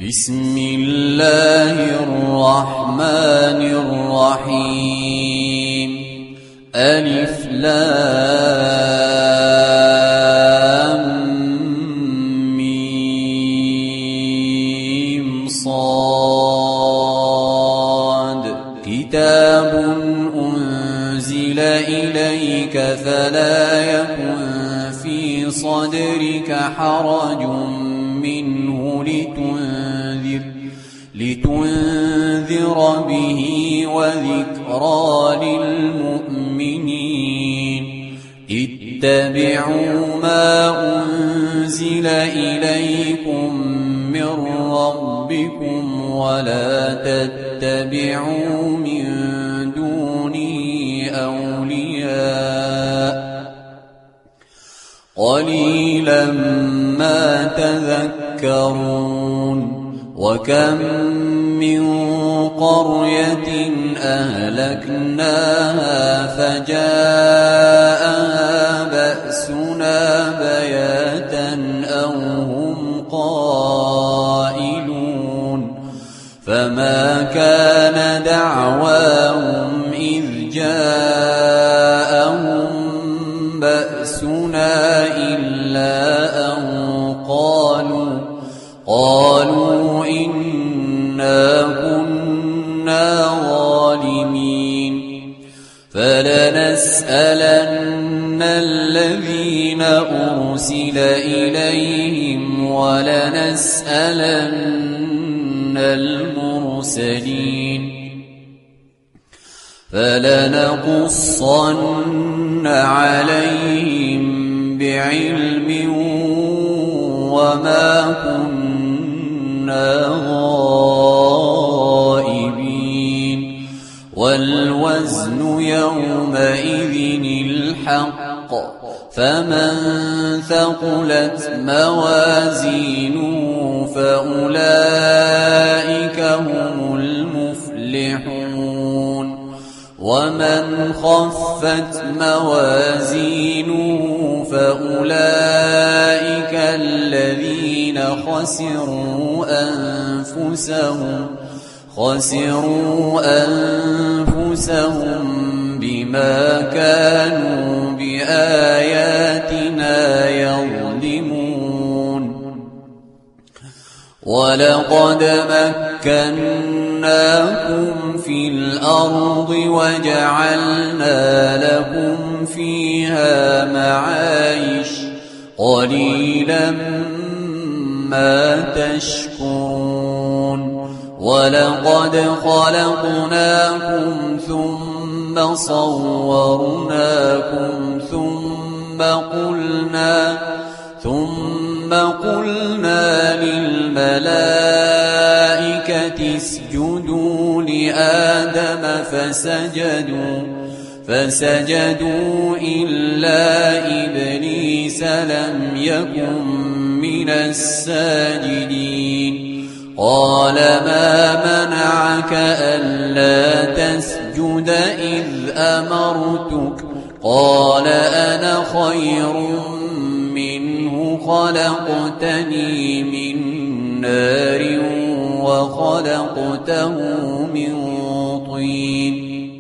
بسم الله الرحمن الرحيم. ألف لام ميم صاد. كتاب أنزل إليك فلا يكن في صدرك حرج منه لتنذر به وذكرى للمؤمنين. اتبعوا ما أنزل إليكم من ربكم ولا تتبعوا من دونه أولياء قليلا ما تذكرون. وكم من قرية أهلكناها فجاءها بأسنا بياتا أو هم قائلون. فما كان دعواهم إذ جاءهم بأسنا إلا أن قالوا إنا كنا ظالمين. فلنسألن الذين أرسل إليهم ولنسألن المرسلين. فلنقصن عليهم بعلم وما كنا غائبين. والوزن يومئذ الحق. فمن ثقلت موازينه فأولئك هم المفلحون. ومن خفت موازينه فأولئك الذين خسروا أنفسهم بما كانوا بآياتنا يظلمون. ولقد مكناكم في الأرض وجعلنا لكم فيها معايش قليلا ما تشكرون. ولقد خلقناكم ثم صورناكم ثم قلنا للملائكة اسجدوا لآدم فسجدوا إلا إبليس لم يكن من الساجدين. قال ما منعك ألا تسجد إذ أمرتك؟ قال أنا خير منه خلقتني من نار وخلقته من طين.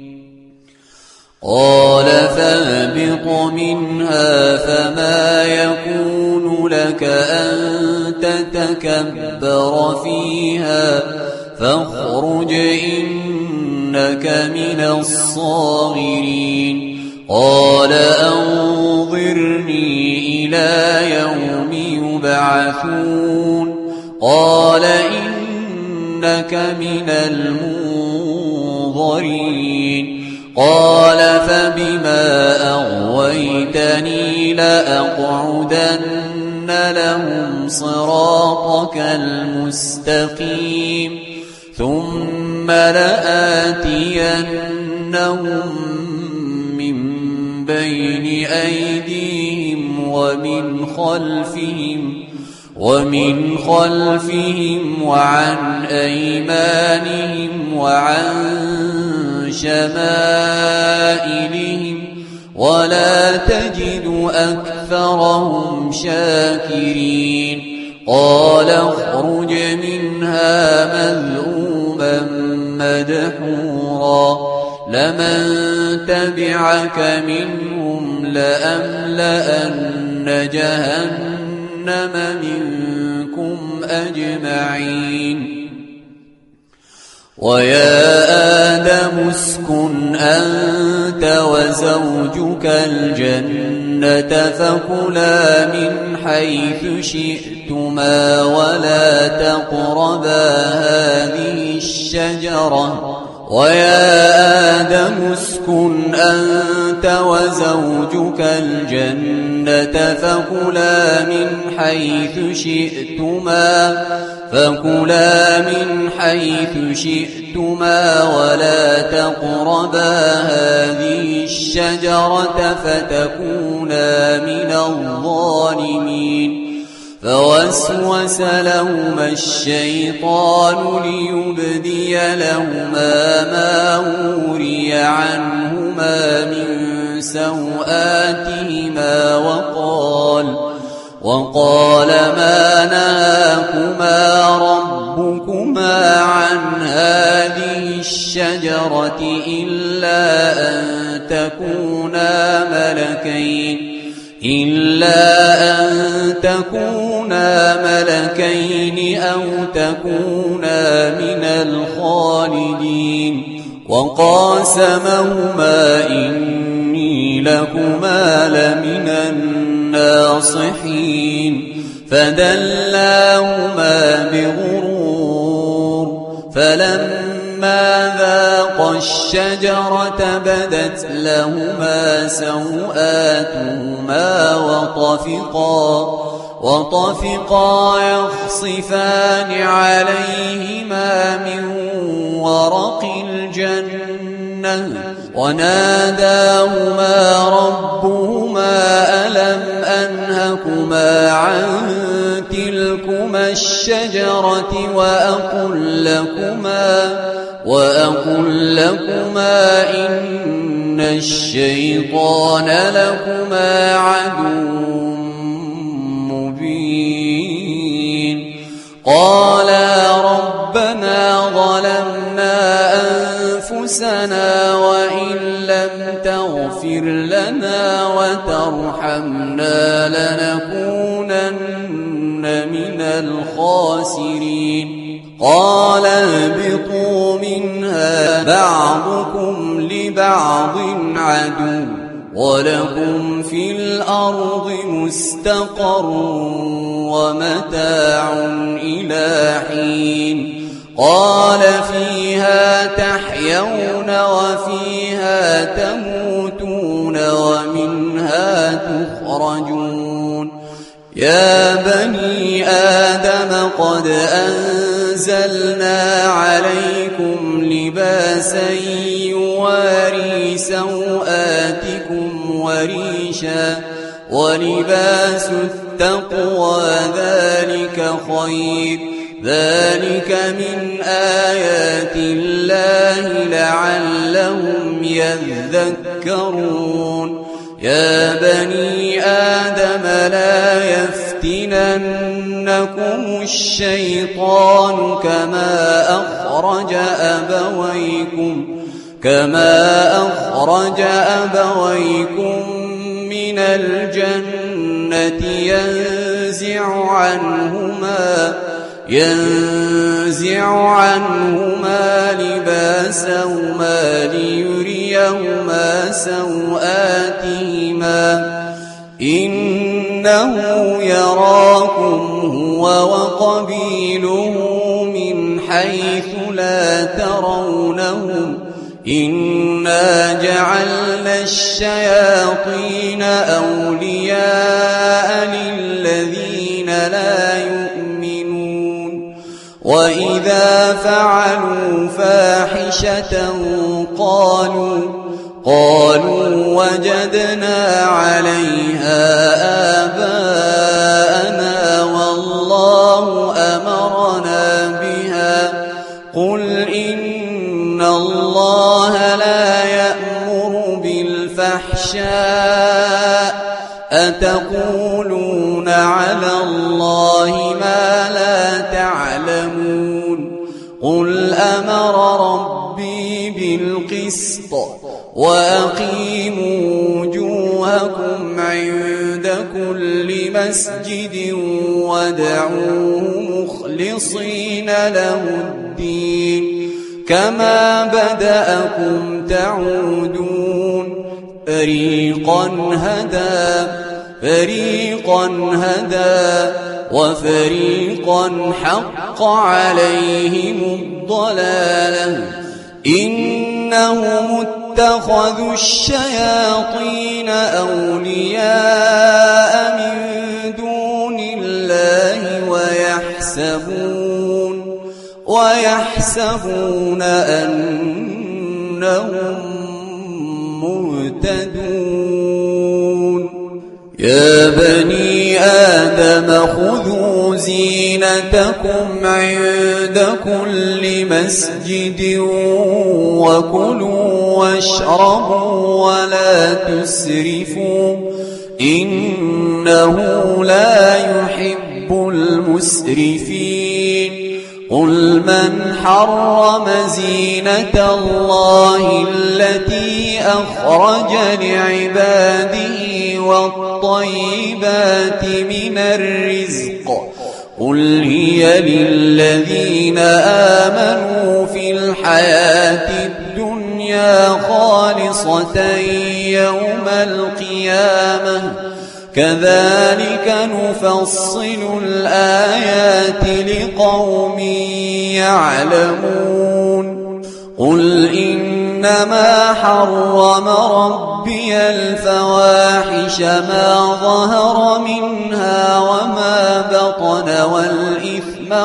قال فاهبط منها فما يكون لك أن تتكبر فيها فاخرج إنك من الصاغرين. قال أنظرني إلى يوم يبعثون. قال إنك من المنظرين. قال فبما أغويتني لأقعدن لهم صراطك المستقيم ثم لآتينهم من بين أيديهم ومن خلفهم وعن أيمانهم وعن شمائلهم ولا تجد أكثرهم شاكرين. قال اخرج منها مذءوما مدحورا لمن تبعك منهم لأملأن جهنم منكم أجمعين ويا آدم اسكن أنت وزوجك الجنة فكلا من حيث شئتما ولا تقربا هذه الشجرة فكلا من حيث شئتما ولا تقربا هذه الشجرة فتكونا من الظالمين فوسوس لهما الشيطان ليبدي لهما ما وري عنهما من سوآتهما وقال ما نهاكما ربكما عن هذه الشجرة إلا أن تكونا ملكين أو تكونا من الخالدين وقاسمهما إني لكما لمن الناصحين فدلاهما بغرور فلما ذاقا الشجرة بدت لهما سوآتهما وطفقا يخصفان عليهما من ورق الجنة وناداهما ربهما ألم أنهكما عن تلكما الشجرة وأقل لكما إن الشيطان لكما عدو مبين قالا ربنا ظلمنا أنفسنا وإن لم تغفر لنا وترحمنا لنكونن من الخاسرين قال اهبطوا منها بعضكم لبعض عدو ولكم في الأرض مستقر ومتاع إلى حين قال فيها تحيون وفيها تموتون ومنها تخرجون يا بني آدم قد أنزلنا عليكم لباسا يواري سوآتكم وريشا ولباس التقوى ذلك خير ذلك من آيات الله لعلهم يذكرون يا بني آدم لا يفتننكم الشيطان كما أخرج أبويكم من الجنة ينزع عنهما لباسهما ليريهما سوآتهما إنه يراكم هو وقبيله من حيث لا ترونهم إنا جعلنا الشياطين أولياء للذين لا يؤمنون وإذا فعلوا فاحشة قالوا وجدنا عليها آباءنا والله أمرنا بها قل إن الله لا يأمر بالفحشاء أتقولون على الله ما قل أمر ربي بالقسط وأقيموا وجوهكم عند كل مسجد وادعوه مخلصين له الدين كما بدأكم تعودون فريقا هدى وفريقا حق عليهم الضلالة إنهم اتخذوا الشياطين أولياء من دون الله ويحسبون أنهم مهتدون يا بني آدم خذوا زينتكم عند كل مسجد وكلوا واشربوا ولا تسرفوا إنه لا يحب المسرفين قل من حرم زينة الله التي أخرج لعباده والطيبات من الرزق قل هي للذين آمنوا في الحياة الدنيا خالصة يوم القيامة كذلك نفصل الآيات لقوم يعلمون قل إنما حرم ربي الفواحش ما ظهر منها وما بطن والإثم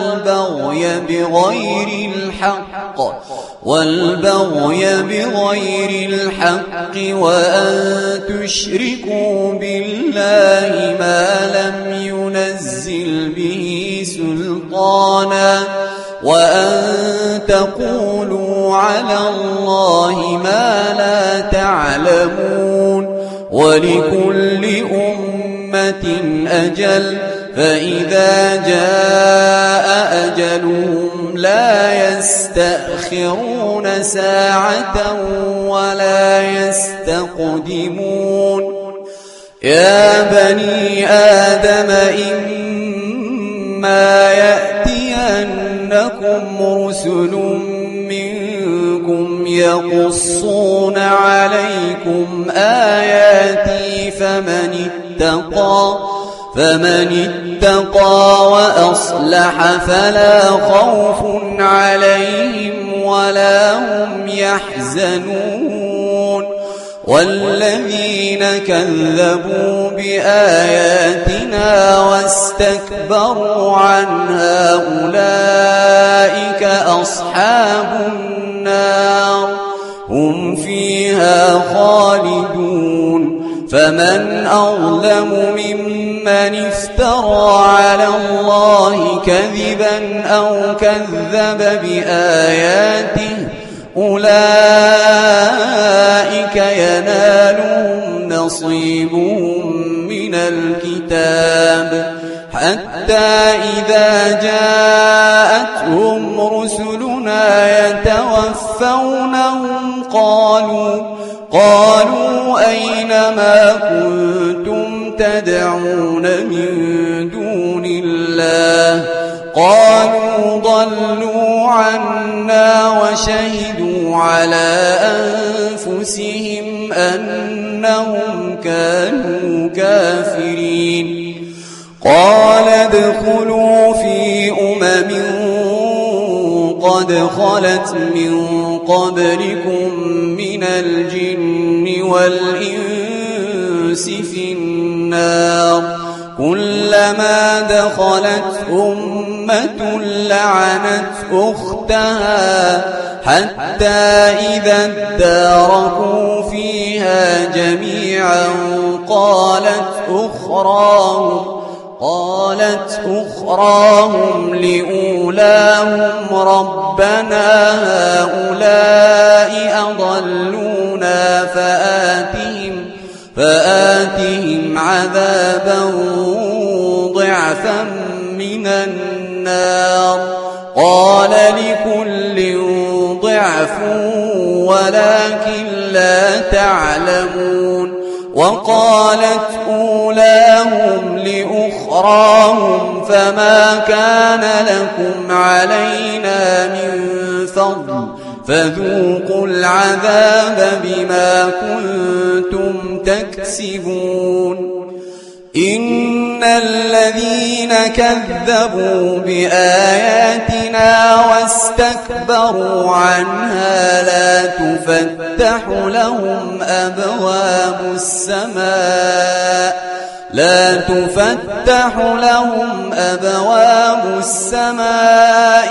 والبغي بغير الحق وأن تشركوا بالله ما لم ينزل به سلطانا وأن تقولوا على الله ما لا تعلمون ولكل أمة أجل فإذا جاء أجلهم لا يستأخرون ساعة ولا يستقدمون يا بني آدم إما يأتينكم رسل منكم يقصون عليكم آياتي فمن اتقى وأصلح فلا خوف عليهم ولا هم يحزنون والذين كذبوا بآياتنا واستكبروا عنها أولئك أصحاب النار هم فيها خالدون فمن أظلم ممن افترى على الله كذبا أو كذب بآياته أولئك ينالهم نصيبهم من الكتاب حتى إذا جاءتهم رسلنا يتوفونهم قالوا أين ما كنتم تدعون من دون الله قالوا ضلوا عنا وشهدوا على أنفسهم أنهم كانوا كافرين قال ادخلوا في قد خلت من قبلكم من الجن والإنس في النار كلما دخلت أمة لعنت أختها حتى إذا اداركوا فيها جميعا قالت أخراهم لأولاهم ربنا هؤلاء أضلونا فآتهم عذابا ضعفا من النار قال قال لكل ضعف ولكن لا تعلمون وقالت أولاهم لأخراهم فما كان لكم علينا من فضل فذوقوا العذاب بما كنتم تكسبون إن الذين كذبوا بآياتنا واستكبروا عنها لا تفتح لهم أبواب السماء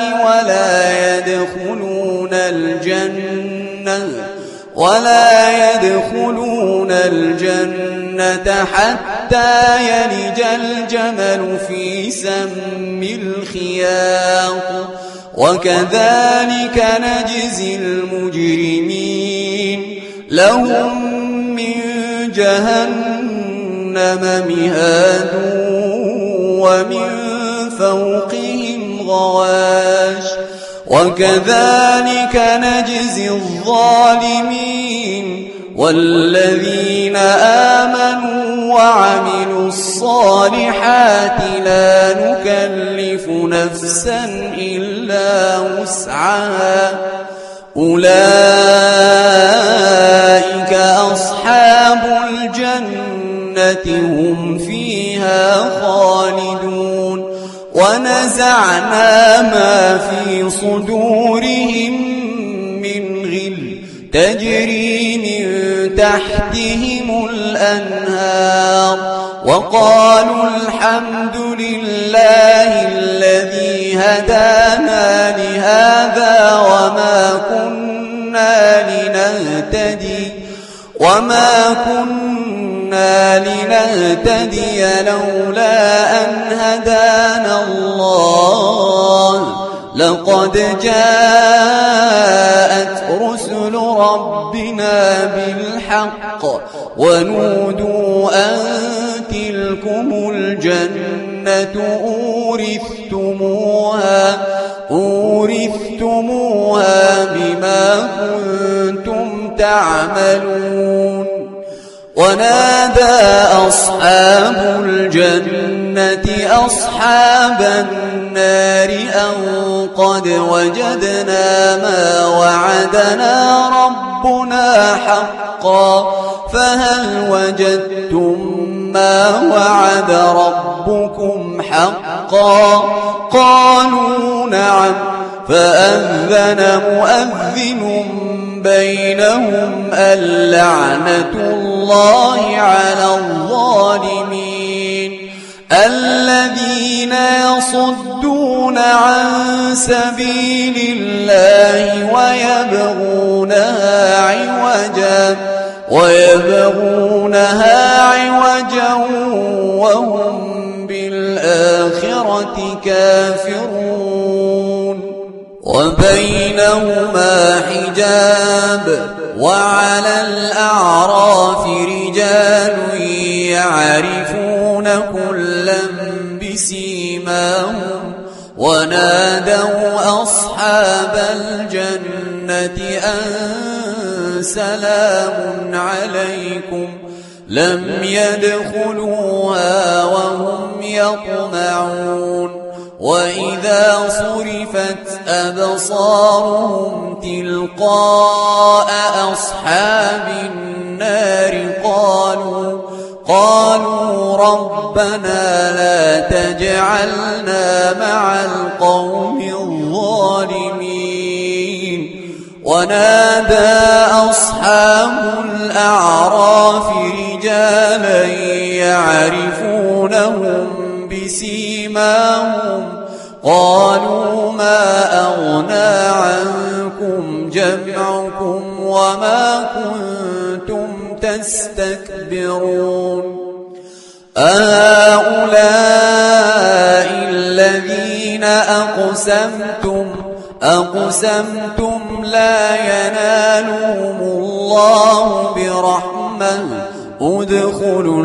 ولا يدخلون الجنة حتى يلج الجمل في سم الخياط وكذلك نجزي المجرمين لهم من جهنم مهاد ومن فوقهم غواش وكذلك نجزي الظالمين والذين آمنوا وعملوا الصالحات لا نكلف نفسا إلا وسعها أولئك أصحاب الجنة هم فيها خالدون ونزعنا ما في صدورهم من غل تجري من تحتهم الأنهار وقالوا الحمد لله الذي هدانا لهذا وما كنا لنهتدي لولا أن هدانا الله لقد جاءت رسل ربنا بالحق ونودوا أن تلكم الجنة أورثتموها بما كنتم تعملون ونادى أصحاب الجنة أصحاب النار أن قد وجدنا ما وعدنا ربنا حقا فهل وجدتم ما وعد ربكم حقا قالوا نعم فأذن مؤذن بينهم اللعنة الله على الظالمين الذين يصدون عن سبيل الله ويبغونها عوجا وهم بالآخرة كافرون وبينهما حجاب وعلى الأعراف رجال يعرفون كلا بسيماهم ونادوا أصحاب الجنة أن سلام عليكم لم يدخلوها وهم يطمعون وإذا صرفت أبصارهم تلقاء أصحاب النار قالوا ربنا لا تجعلنا مع القوم الظالمين ونادى أصحاب الأعراف رجالا يعرفونهم بسيماهم قالوا ما أغنى عنكم جمعكم وما كنتم تستكبرون أهؤلاء الذين أقسمتم لا ينالهم الله برحمة ادخلوا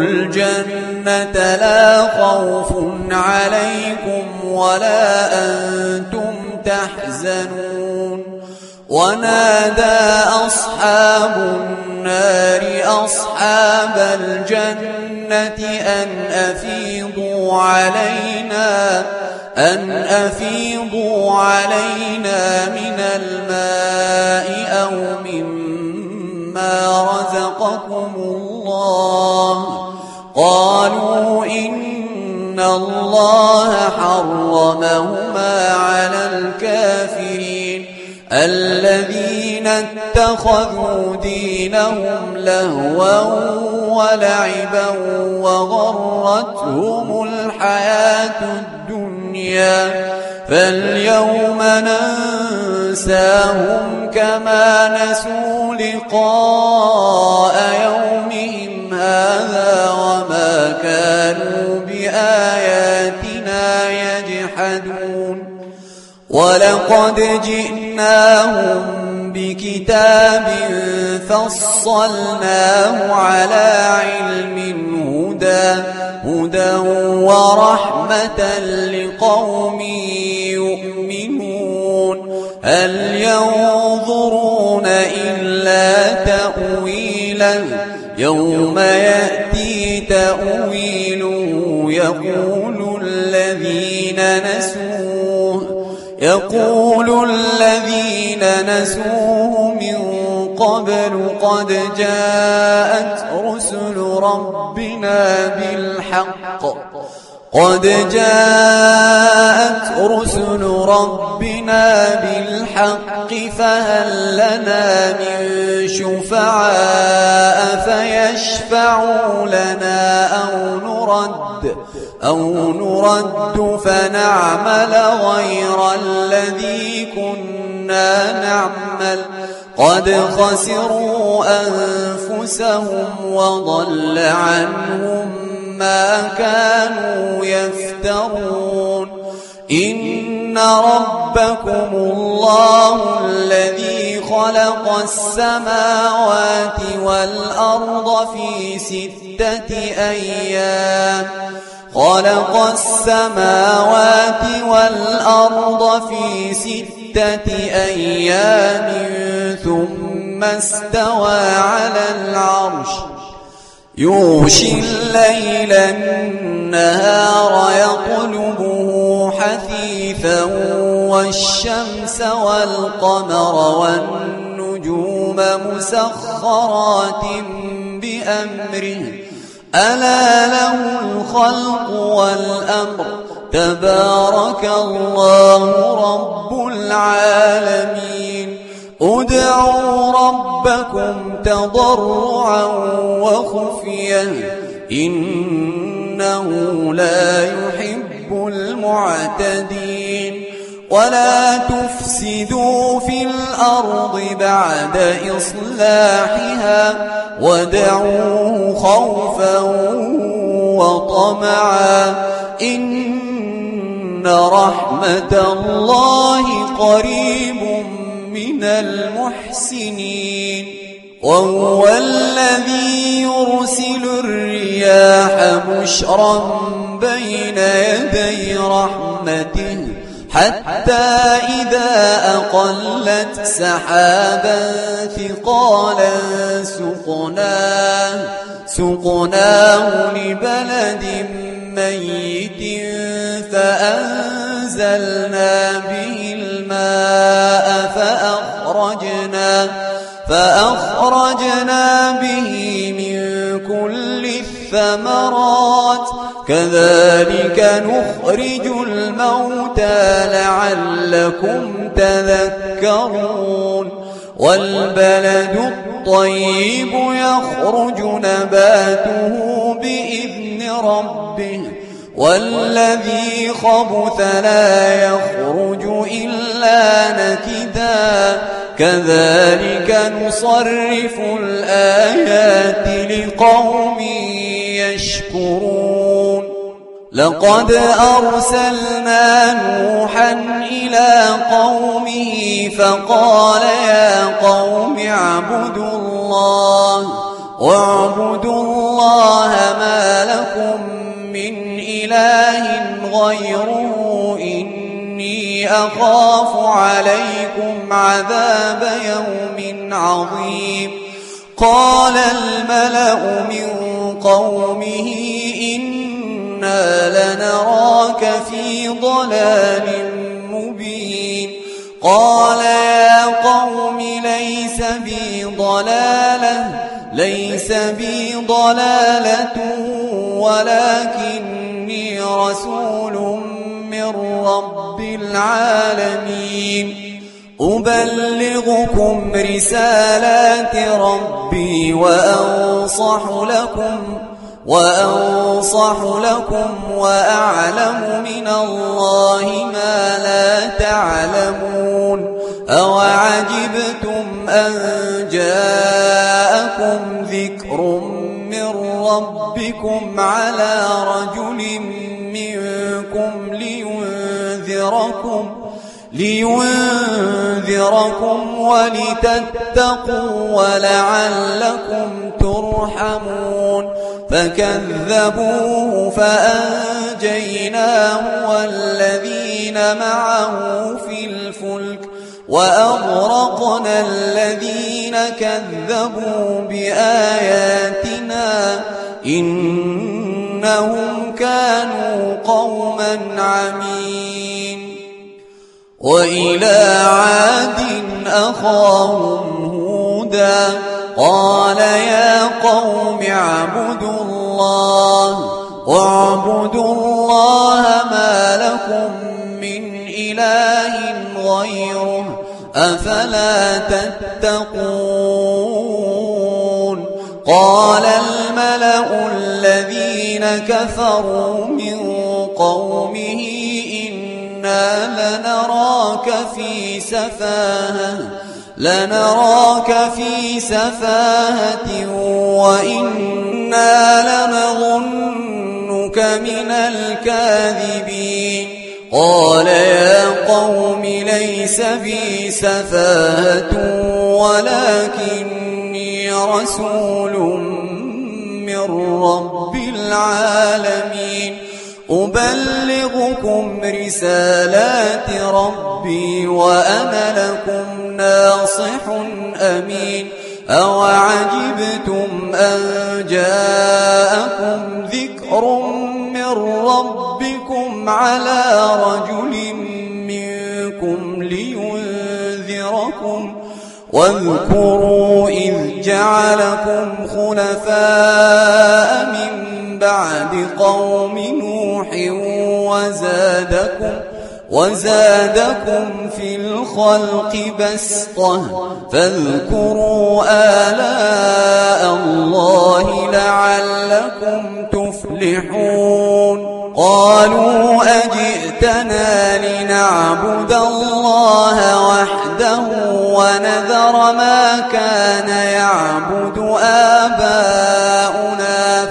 الجنة لا خوف عليكم ولا أنتم تحزنون ونادى أصحاب النار أصحاب الجنة أن أفيضوا علينا من الماء أو مما رزقكم الله قالوا إن الله حرمهما على الكافرين الذين اتخذوا دينهم لهوا ولعبا وغرتهم الحياة الدنيا فاليوم ننساهم كما نسوا لقاء يومهم هذا وما كانوا بآياتنا يجحدون ولقد جئناهم بكتاب فصلناه على علم هدى ورحمة لقوم يؤمنون هل ينظرون إلا تأويله يوم يأتي تأويله يقول الذين نسوه من قبل قد جاءت رسل ربنا بالحق فهل لنا من شفعاء فيشفعوا لنا أو نرد فنعمل غير الذي كنا نعمل قد خسروا أنفسهم وضل عنهم ما كانوا يفترون إن ربكم الله الذي خلق السماوات والأرض في 6 أيام ثم استوى على العرش يغشي الليل النهار يطلبه حثيثا والشمس والقمر والنجوم مسخرات بأمره ألا له الخلق والأمر تبارك الله رب العالمين ادعوا ربكم تضرعا وخفية إنه لا يحب المعتدين ولا تفسدوا في الأرض بعد إصلاحها ودعوه خوفا وطمعا إن رحمة الله قريب من المحسنين وهو الذي يرسل الرياح بشرا بين يدي رحمته حتى إذا أقلت سحابا ثقالا سقناه لبلد ميت فأنزلنا به الماء فأخرجنا به من كل الثمرات كذلك نخرج الموتى لعلكم تذكرون والبلد الطيب يخرج نباته بإذن ربه والذي خبث لا يخرج إلا نكدا كذلك نصرف الآيات لقوم يشكرون لقد أرسلنا نوحا إلى قومه فقال يا قوم اعبدوا الله ما لكم من إله غيره إني أخاف عليكم عذاب يوم عظيم قال الملأ من قومه إنا لنراك في ضلال مبين قال يا قوم ليس بي ضلالة ولكني رسول من رب العالمين أبلغكم رسالات ربي وأنصح لكم وأعلم من الله ما لا تعلمون أوعجبتم أن جاءكم ذكر من ربكم على رجل منكم لينذركم ولتتقوا ولعلكم ترحمون فكذبوه فأنجيناه والذين معه في الفلك وأغرقنا الذين كذبوا بآياتنا إنهم كانوا قوما عمين وإلى عاد أخاهم هودا قال يا قوم اعبدوا الله ما لكم من إله غيره أفلا تتقون قال الملأ الذين كفروا من قومه إنا لنراك في سفاهة وإنا لنظنك من الكاذبين قال يا قوم ليس بي سفاهة ولكني رسول من رب العالمين أبلغكم رسالات ربي وأنا لكم ناصح أمين أوعجبتم أن جاءكم ذكر من ربكم على رجل منكم لينذركم واذكروا إذ جعلكم خلفاء من بعد قوم نوح وزادكم في الخلق بسطة فاذكروا آلاء الله لعلكم تفلحون قالوا أجئتنا لنعبد الله وحده ونذر ما كان يعبد آباؤنا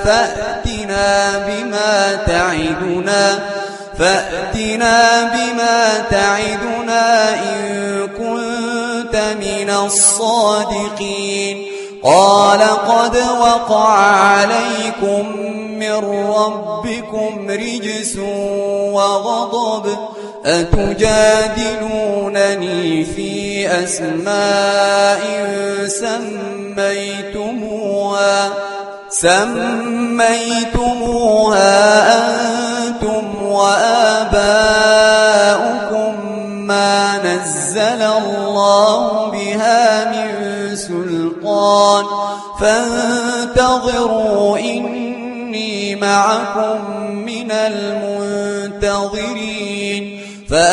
فأتنا بما تعدنا إن كنت من الصادقين قال قد وقع عليكم من ربكم رجس وغضب أتجادلونني في أسماء سميتموها أنتم وآباؤكم ما نزل الله بها من سلطان فانتظروا إني معكم من المنتظرين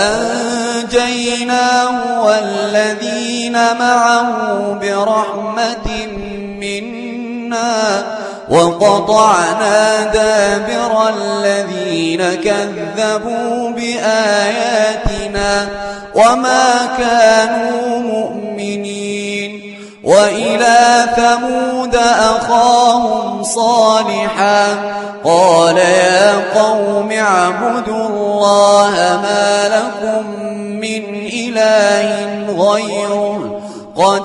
فأنجيناه والذين معه برحمة منا وقطعنا دابر الذين كذبوا بآياتنا وما كانوا مؤمنين وإلى ثمود أخاهم صالحا قال يا قوم اعبدوا الله ما لكم من إله غيره قد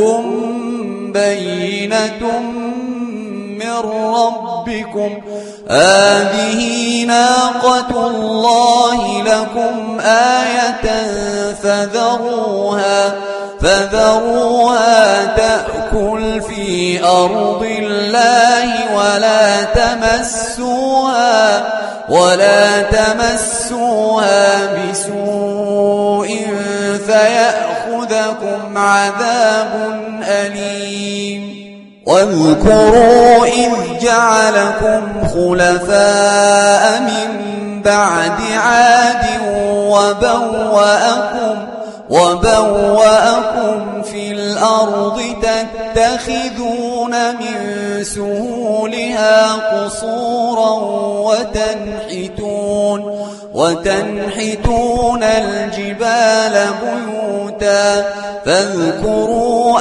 جاءتكم بينة من ربكم هذه ناقة الله لكم آية فذروها تأكل في أرض الله ولا تمسوها بسوء فيأخذكم عذاب أليم واذكروا إذ جعلكم خلفاء من بعد عاد وبوأكم في الأرض تتخذون من سهولها قصورا وتنحتون الجبال بيوتا فاذكروا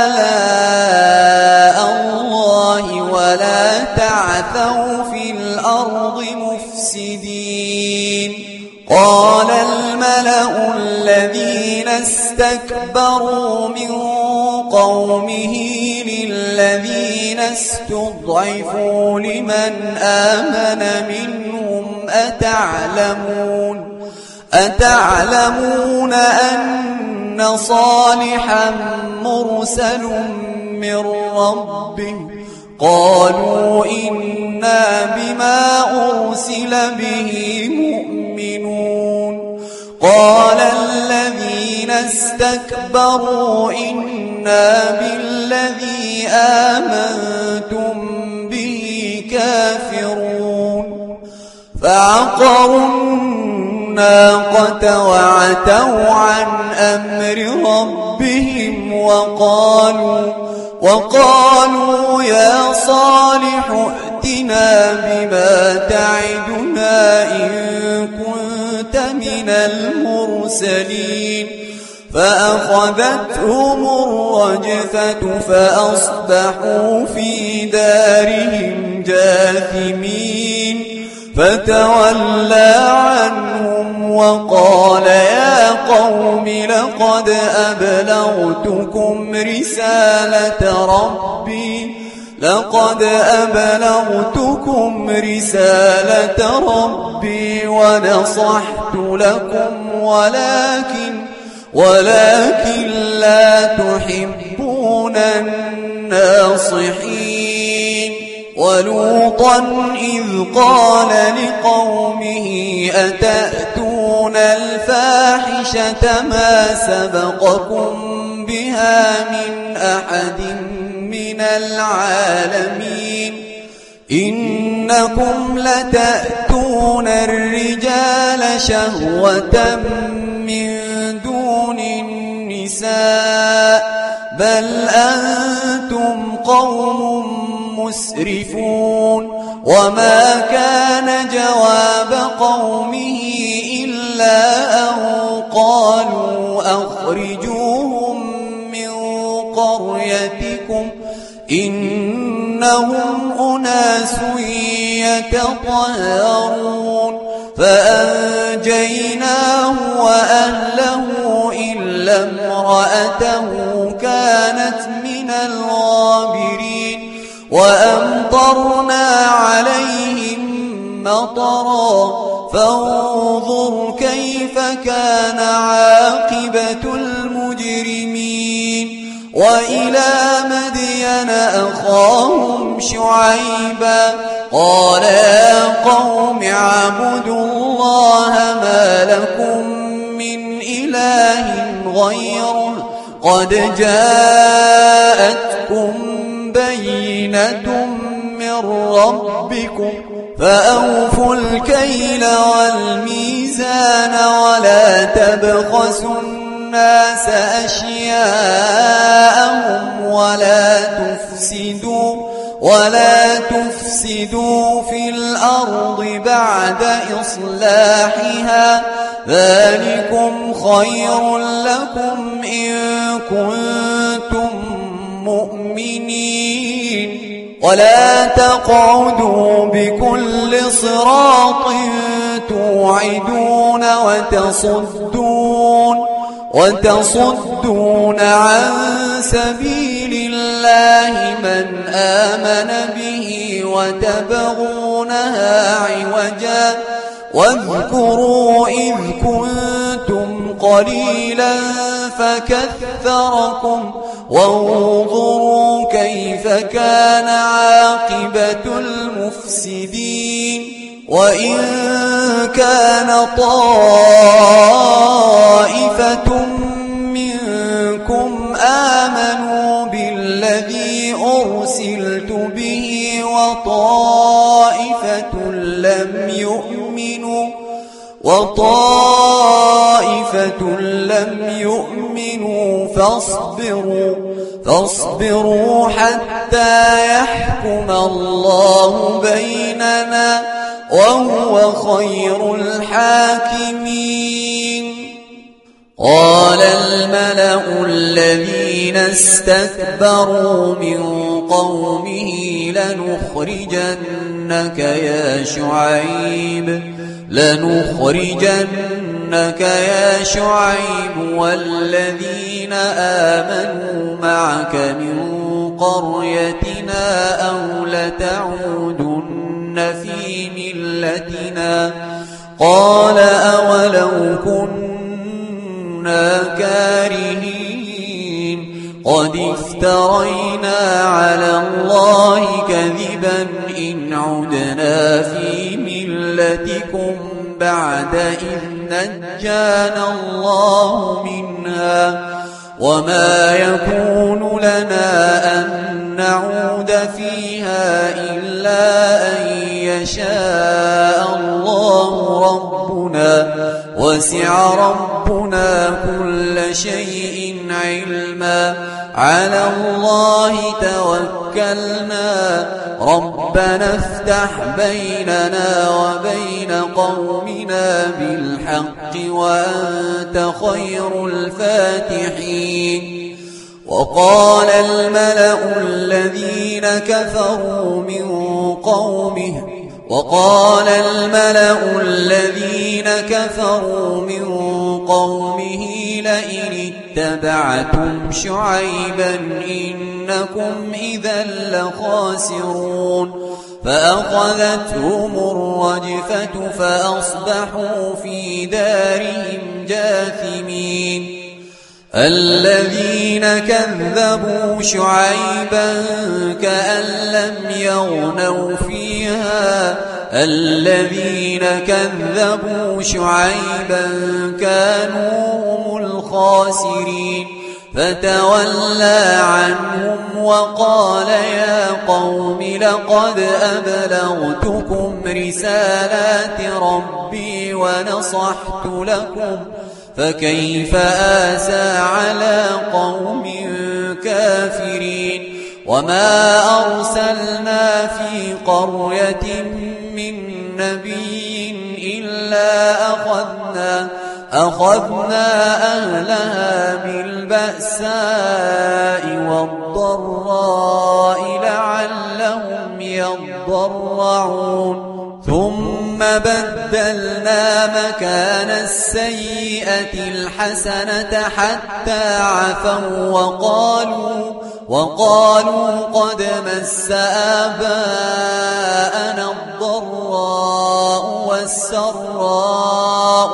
آلاء الله ولا تعثوا في الأرض مفسدين قال الملأ الذين استكبروا من قومه للذين استضعفوا لمن آمن منهم أتعلمون أن صالحا مرسل من ربه قالوا إنا بما أرسل به مؤمنون قال الذين استكبروا إنا بالذي آمنتم به كافرون فعقروا الناقة وعتوا عن أمر ربهم وقالوا يا صالح ائتنا بما تعدنا إن كنت من المرسلين فأخذتهم الرجفة فأصبحوا في دارهم جاثمين فتولى عنهم وقال يا قوم لقد أبلغتكم رسالة ربي ونصحت لكم ولكن لا تحبون الناصحين ولوطا إذ قال لقومه أتأتون الفاحشة ما سبقكم بها من أحد من العالمين إنكم لتأتون الرجال شهوة من دون النساء بل أنتم قوم مسرفون وما كان جواب قومه إلا أن قالوا أخرجوهم من قريتكم إنهم أناس يتطهرون فأنجيناه وأهله إلا امرأته كانت من الغابرين وأمطرنا عليهم مطرا فانظر كيف كان عاقبة المجرمين وإلى مدين أخاهم شعيبا قال يا قوم اعبدوا الله ما لكم من إله غيره قد جاءتكم بينة من ربكم فأوفوا الكيل والميزان ولا تبخسوا الناس أشياءهم ولا تفسدوا في الأرض بعد إصلاحها ذلكم خير لكم إن كنتم مؤمنين ولا تقعدوا بكل صراط توعدون وتصدون عن سبيل الله من آمن به وتبغونها تبغونها عوجا واذكروا إذ كنتم قليلا فكثركم وانظروا كيف كان عاقبة المفسدين وإن كان طائفة منكم آمنوا بالذي أرسلت به وطائفة لم يؤمنوا فاصبروا حتى يحكم الله بيننا وهو خير الحاكمين. قال الملأ الذين استكبروا من قومه لنخرجنك يا شعيب والذين آمنوا معك من قريتنا أو لتعودن في ملتنا قال أولو كنا كارهين قد افترينا على الله كذبا إن عدنا في ملتكم بعد إذ نجانا الله منها وما يكون لنا أن نعود فيها إلا أن يشاء الله ربنا وسع ربنا كل شيء علما على الله توكلنا ربنا افتح بيننا وبين قومنا بالحق وأنت خير الفاتحين. وقال الملأ الذين كفروا من قومه لئن اتبعتم شعيبا إنكم إذا لخاسرون فأخذتهم الرجفة فأصبحوا في دارهم جاثمين. الذين كذبوا شعيبا كأن لم يغنوا فيها الذين كذبوا شعيبا كانوا هم الخاسرين فتولى عنهم وقال يا قوم لقد أبلغتكم رسالات ربي ونصحت لكم فكيف آسى على قوم كافرين. وما أرسلنا في قرية من نبي إلا أخذنا أهلها بالبأساء والضراء لعلهم يضرعون ثم بدلنا مكان السيئة الحسنة حتى عفوا وقالوا قد مس آباءنا الضراء والسراء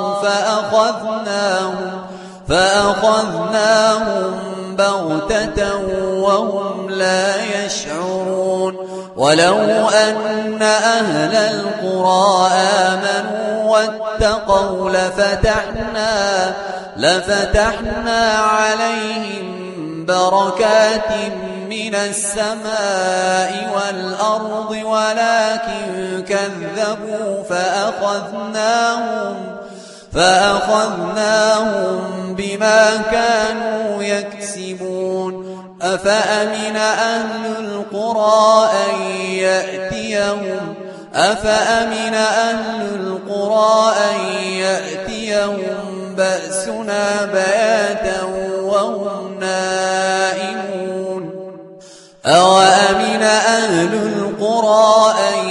فأخذناهم بغتة وهم لا يشعرون. ولو أن أهل القرى آمنوا واتقوا لفتحنا عليهم بركات من السماء والأرض ولكن كذبوا فأخذناهم بما كانوا يكسبون. أفأمن أهل القرى أن يأتيهم بأسنا بياتا وهم نائمون أوأمن أهل القرى أن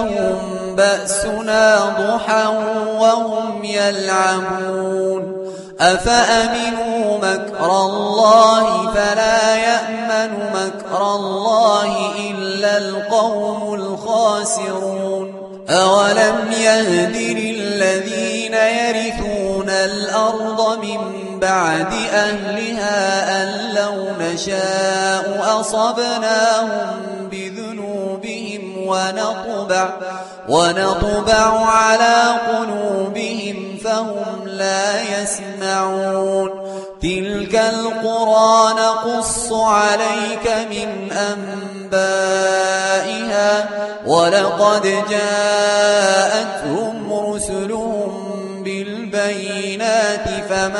يأتيهم بأسنا ضحى وهم يلعبون أفأمنوا مكر الله فلا يأمن مكر الله إلا القوم الخاسرون أولم يهد للذين يرثون الأرض من بعد أهلها أن لو نشاء أصبناهم بذنوبهم ونطبع على قلوبهم فهم لا يسمعون تلك القرى نقص عليك من أنبائها ولقد جاءتهم رسلهم بالبينات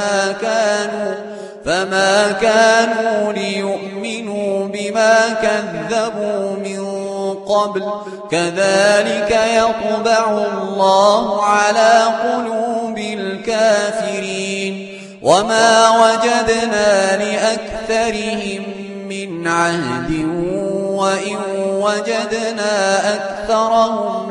فما كانوا ليؤمنوا بما كذبوا من قبل كذلك يطبع الله على قلوب الكافرين وما وجدنا لأكثرهم من عهد وإن وجدنا أكثرهم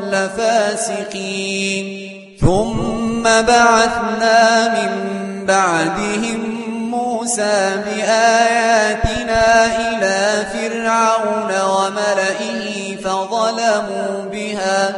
لفاسقين ثم بعثنا من بعدهم موسى بآياتنا إلى فرعون وملئه فظلموا بها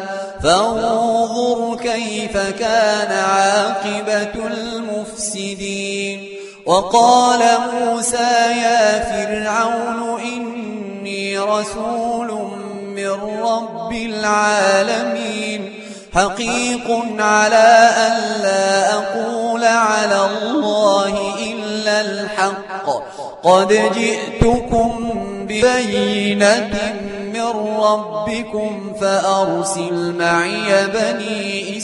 فانظر كيف كان عاقبة المفسدين وقال موسى يا فرعون إني رسول من رب العالمين حقيق على أن لا أقول على الله إلا الحق قد جئتكم ببينة من ربكم فأرسل معي بني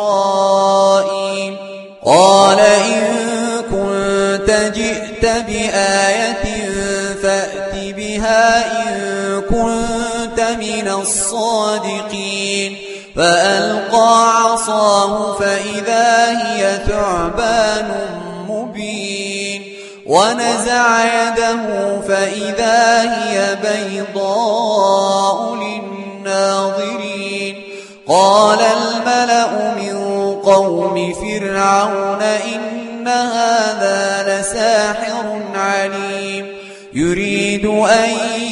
إسرائيل قال إن كنت جئت بآية فأت بها إن كنت من الصادقين فألقى عصاه فإذا هي ثعبان مبين ونزع يده فإذا هي بيضاء للناظرين قال الملأ من قوم فرعون إن هذا لساحر عليم يريد أن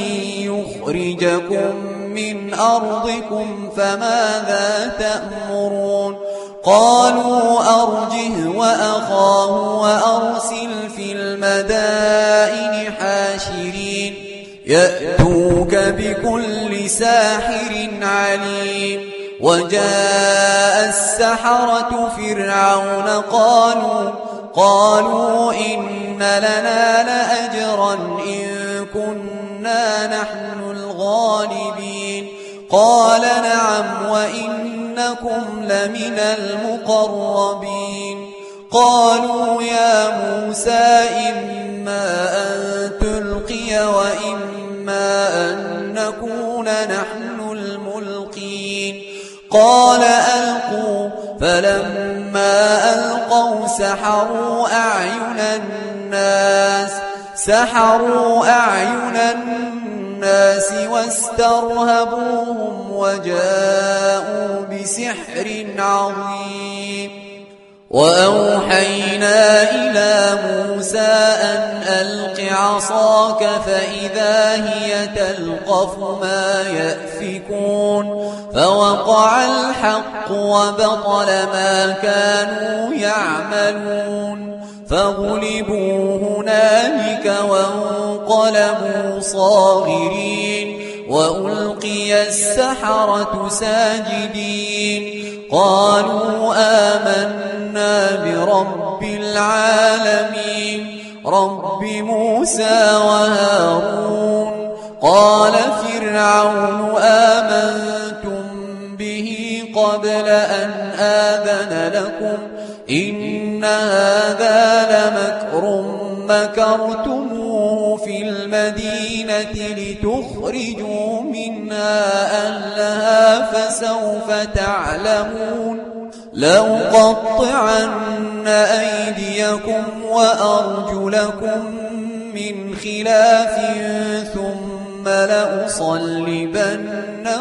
يخرجكم من أرضكم فماذا تأمرون قالوا أرجه وأخاه وأرسل في المدائن حاشرين يأتوك بكل ساحر عليم وجاء السحرة فرعون قالوا إن لنا لأجرا إن كنا نحن الغالبين قال نعم وإنكم لمن المقربين قالوا يا موسى إما أن تلقي وإما أن نكون نحن الملقين قال ألقوا فلما ألقوا سحروا أعين الناس واسترهبوهم وجاءوا بسحر عظيم وأوحينا إلى موسى أن ألق عصاك فإذا هي تلقف ما يأفكون فوقع الحق وبطل ما كانوا يعملون فغلبوا هنالك وانقلبوا صاغرين وألقي السحرة ساجدين قالوا آمنا برب العالمين رب موسى وهارون قال فرعون آمنتم به قبل أن آذن لكم إن هذا لمكر مكرتموه في المدينة لتخرجوا منها أهلها فسوف تعلمون لأقطعن أيديكم وأرجلكم من خلاف ثم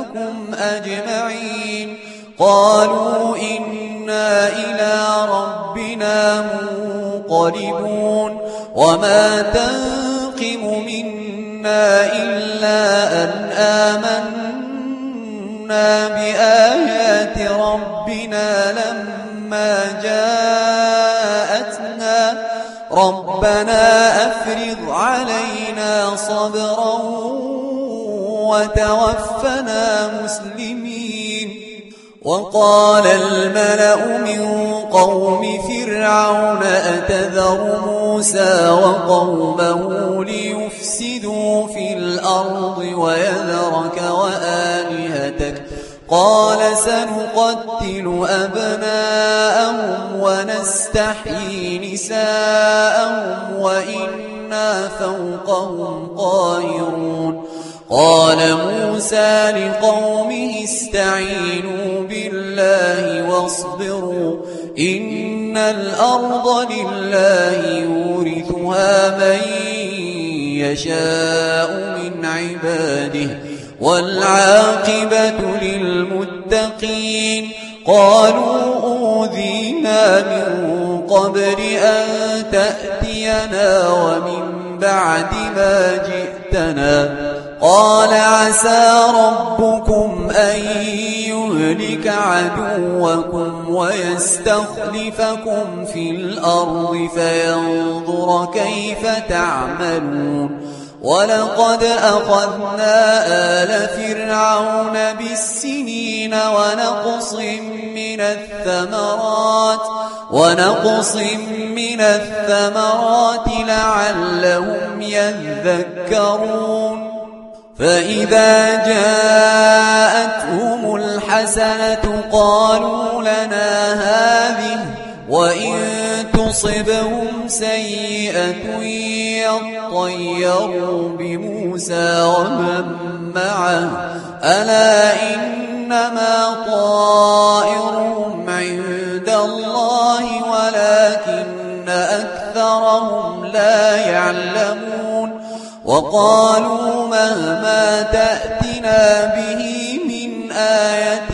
لأصلبنكم أجمعين قالوا إنا إلى ربنا ربنا منقلبون وما تنقم منا إلا أن آمنا بآيات ربنا لما جاءتنا ربنا أفرغ علينا صبرا وتوفنا مسلمين. وقال الملأ من قوم فرعون أتذر موسى وقومه ليفسدوا في الأرض ويذرك وآلهتك قال سنقتل أبناءهم ونستحيي نساءهم وإنا فوقهم قاهرون. قال موسى لقومه استعينوا بالله واصبروا إن الأرض لله يورثها من يشاء من عباده والعاقبة للمتقين. قالوا أوذينا من قبل أن تأتينا ومن بعد ما جئتنا قال عسى ربكم أن يهلك عدوكم ويستخلفكم في الأرض فينظر كيف تعملون. ولقد أخذنا آل فرعون بالسنين ونقص من الثمرات لعلهم يذكرون. فإذا جاءتهم الحسنة قالوا لنا هذه وإن تصبهم سيئة يطيروا بموسى ومن معه ألا إنما طائرهم عند الله ولكن أكثرهم لا يعلمون. وقالوا مهما تأتنا به من آية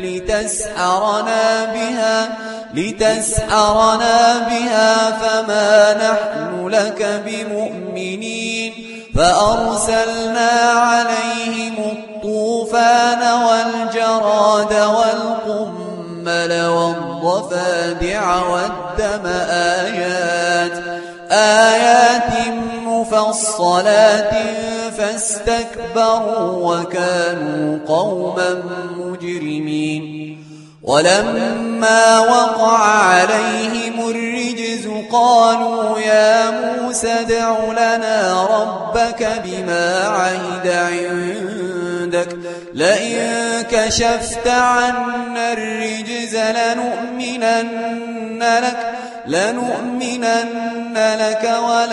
لتسحرنا بها فما نحن لك بمؤمنين. فأرسلنا عليهم الطوفان والجراد والقمل والضفادع والدم آيات مفصلات فاستكبروا وكانوا قوما مجرمين. ولما وقع عليهم الرجز قالوا يا موسى ادع لنا ربك بما عهد عندك لئن كشفت عنا الرجز لنؤمنن لك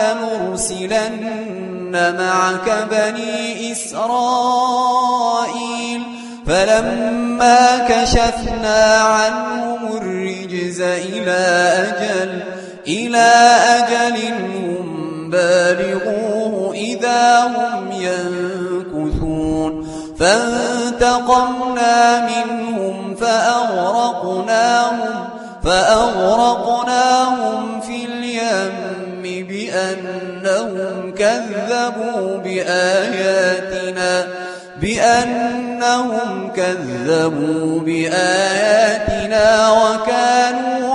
ولنرسلن معك بني إسرائيل. فلما كشفنا عنهم الرجز إلى أجل هم بالغوه إذا هم ينكثون. فانتقمنا منهم فأغرقناهم في اليم بأنهم كذبوا بآياتنا وكانوا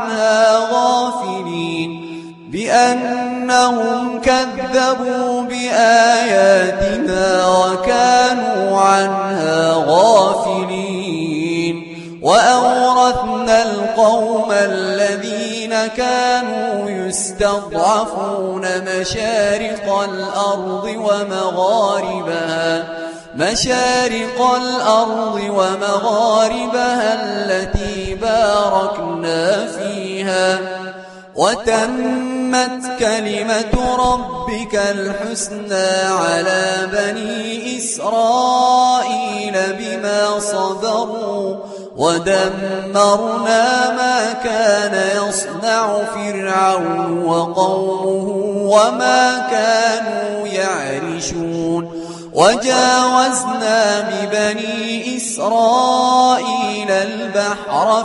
عنها غافلين. وأورثنا القوم الذين كانوا يستضعفون مشارق الأرض ومغاربها التي باركنا فيها وتمت كلمة ربك الحسنى على بني إسرائيل بما صبروا ودمرنا ما كان يصنع فرعون وقومه وما كانوا يعرشون. وجاوزنا ببني إسرائيل البحر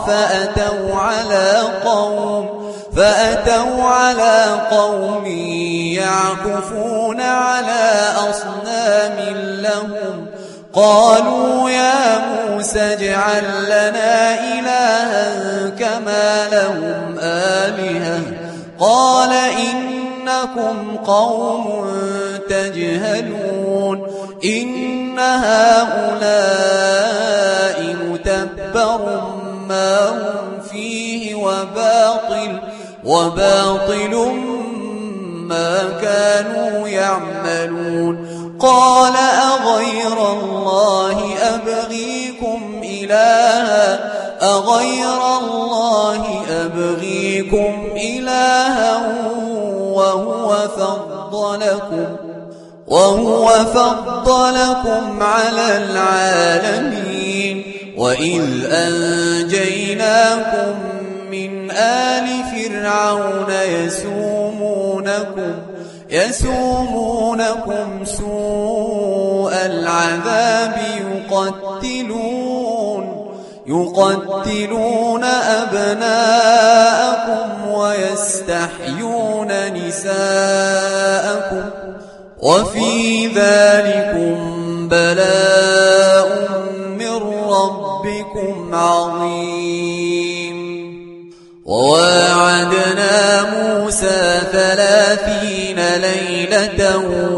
فأتوا على قوم يعكفون على أصنام لهم قالوا يا موسى اجعل لنا إلها كما لهم آلهة قال إنكم قوم تجهلون إن هؤلاء متبر ما هم فيه وباطل ما كانوا يعملون قال أغير الله أبغيكم إلها وهو فضلكم على العالمين وإذ أنجيناكم من آل فرعون يسومونكم سوء العذاب يقتلون أبناءكم ويستحيون نساءكم وفي ذلكم بلاء من ربكم عظيم وواعدنا موسى 30 ليلة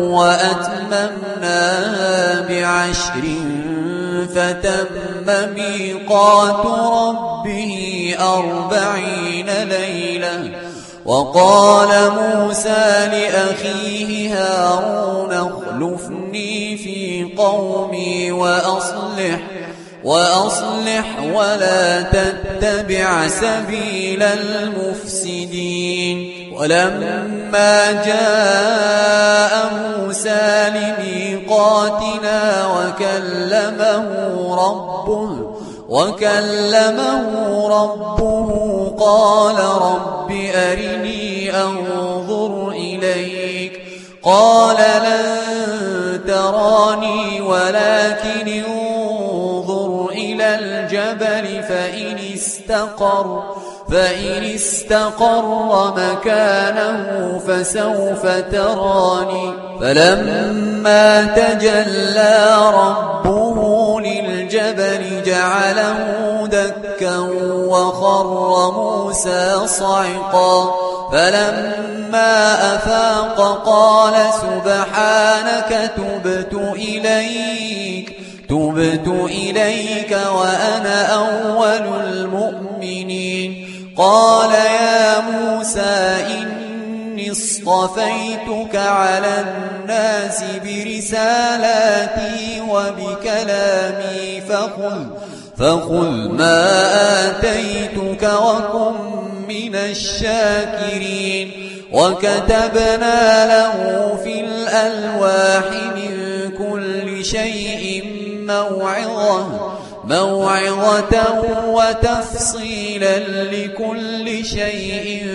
وأتممناها ب10 فتم ميقات ربه 40 ليلة وقال موسى لأخيه هارون اخلفني في قومي وأصلح ولا تتبع سبيل المفسدين ولما جاء موسى لميقاتنا وكلمه ربه قال رب أرني أنظر إليك قال لن تراني ولكن انظر إلى الجبل فإن استقر مكانه فسوف تراني فلما تجلى ربه للجبل جعله دكا وخر موسى صعقا فلما أفاق قال سبحانك تبت إليك وأنا أول المؤمنين قال يا موسى إني اصطفيتك على الناس برسالاتي وبكلامي فخذ ما آتيتك وكن من الشاكرين وكتبنا له في الألواح من كل شيء موعظة وتفصيلا لكل شيء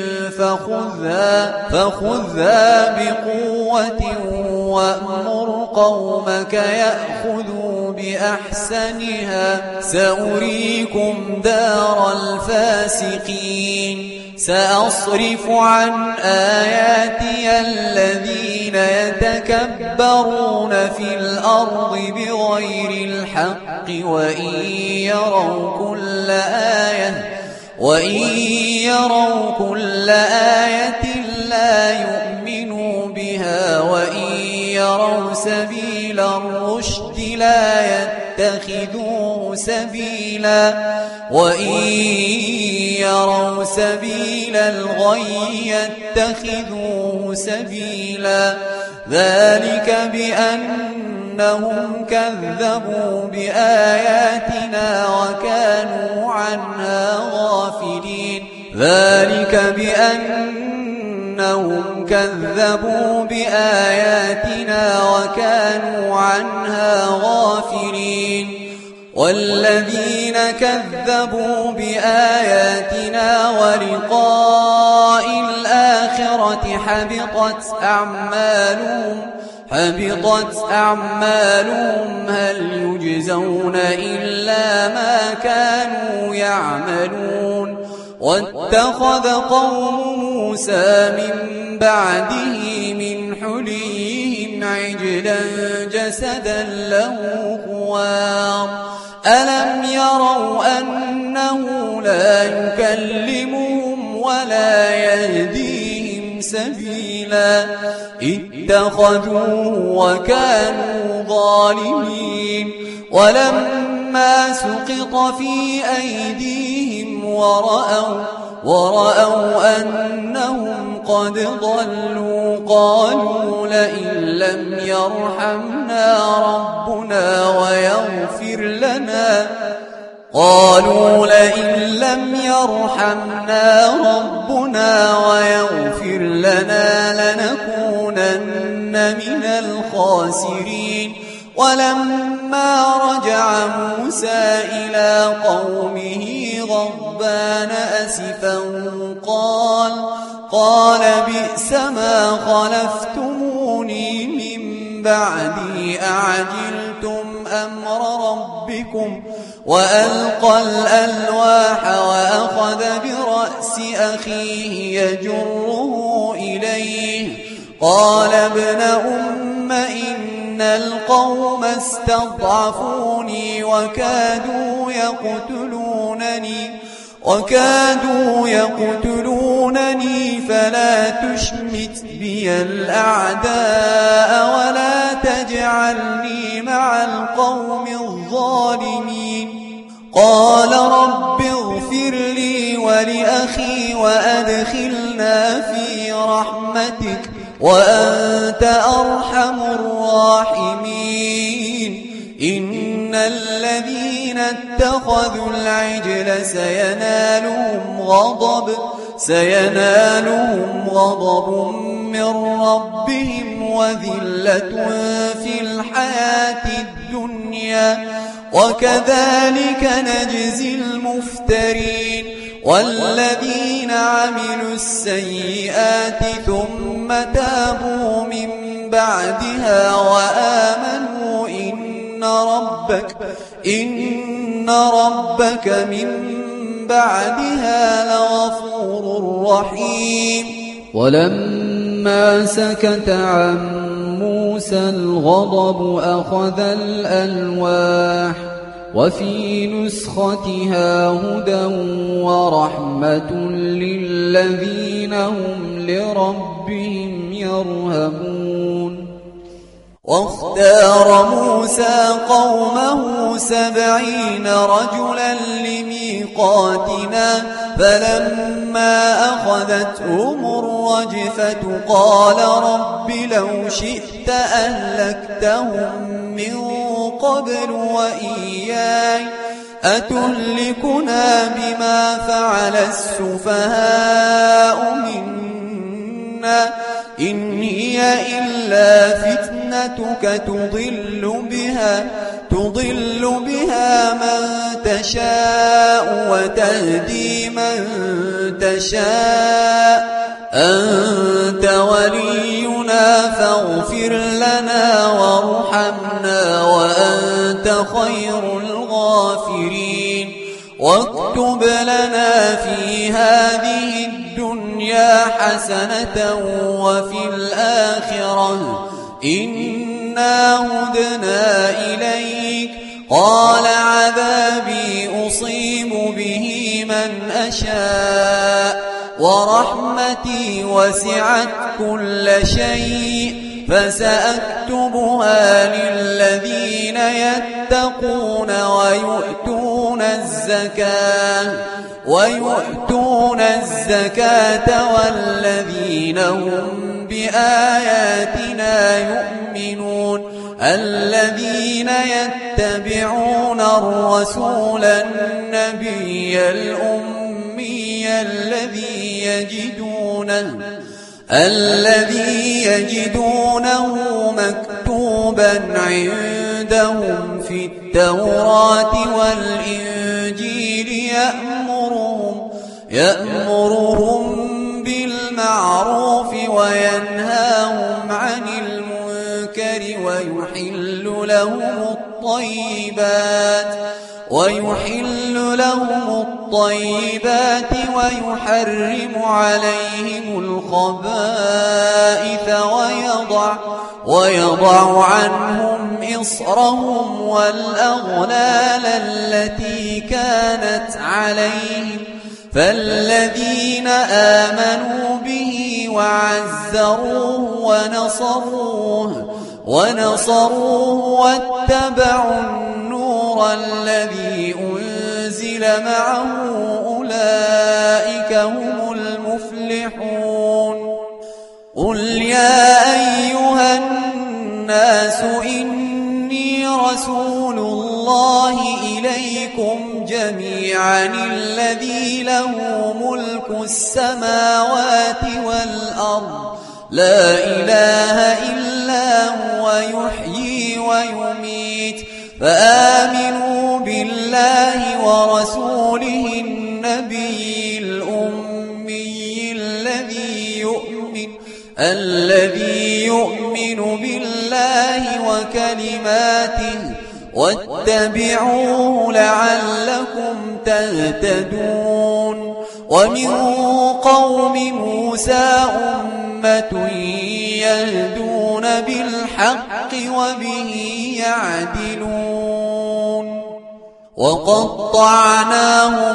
فخذها بقوة وأمر قومك يأخذوا بأحسنها سأريكم دار الفاسقين سأصرف عن آياتي الذين يتكبرون في الأرض بغير الحق وإن يروا كل آية لا يؤمنوا بها وإن يروا سبيل الرشد لا يتخذوه سبيلا وإن يروا سبيل الغي يتخذوه سبيلا ذلك بأنهم كذبوا بآياتنا وكانوا عنها غافلين والذين كذبوا بآياتنا ولقاء الآخرة حبطت أعمالهم هل يجزون إلا ما كانوا يعملون واتخذ قوم موسى من بعده من حليهم عجلا جسدا له خوار ألم يروا أنه لا يكلمهم ولا يهديهم سبيلا اتخذوه وكانوا ظالمين ولما سقط في أيديهم ورأوا أنهم قد ضلوا قالوا لئن لم يرحمنا ربنا ويغفر لنا لنكونن من الخاسرين ولما رجع موسى إلى قومه غضبان أسفا قال بئس ما خلفتموني من بعدي أعجلتم أمر ربكم وألقى الألواح وأخذ برأس أخيه يجره إليه قال ابن أم إن القوم استضعفوني وكادوا يقتلونني فلا تشمت بي الأعداء ولا تجعلني مع القوم الظالمين قال رب اغفر لي ولأخي وأدخلنا في رحمتك وأنت أرحم الراحمين إن الذين اتخذوا العجل سينالهم غضب من ربهم وذلة في الحياة الدنيا وكذلك نجزي المفترين والذين عملوا السيئات ثم تابوا من بعدها وآمنوا إن ربك من بعدها لغفور رحيم ولما سكت عن موسى الغضب أخذ الألواح وفي نسختها هدى ورحمة للذين هم لربهم يرهبون واختار موسى قومه 70 رجلا لميقاتنا فلما أخذتهم الرجفة قال رب لو شئت أهلكتهم من قبل وإياي أتهلكنا بما فعل السفهاء منا إن هي إلا فتنتك تضل بها من تشاء وتهدي من تشاء أنت ولينا فاغفر لنا وارحمنا وأنت خير الغافرين واكتب لنا في هذه الدنيا حسنة وفي الآخرة إنا هدنا إليك قال عذابي أصيب به من أشاء ورحمتي وسعت كل شيء فسأكتبها للذين يتقون ويؤتون الزكاة والذين هم بآياتنا يؤمنون الذين يتبعون الرسول النبي الأمي الذي يجدونه مكتوبا عندهم في التوراة والإنجيل يأمرهم بالمعروف وينهاهم عن المنكر لهم الطيبات ويحرم عليهم الخبائث ويضع عنهم إصرهم والأغلال التي كانت عليهم فالذين آمنوا به وعزروه ونصروه واتبعوا النور الذي أنزل معه أولئك هم المفلحون قل يا أيها الناس إني رسول الله إليكم جميعا الذي له ملك السماوات والأرض لا إله إلا هو يحيي ويميت فآمنوا بالله ورسوله النبي الأمي الذي يؤمن بالله وكلماته واتبعوه لعلكم تهتدون ومن قوم موسى أمة يهدون بالحق وبه يعدلون وقطعناهم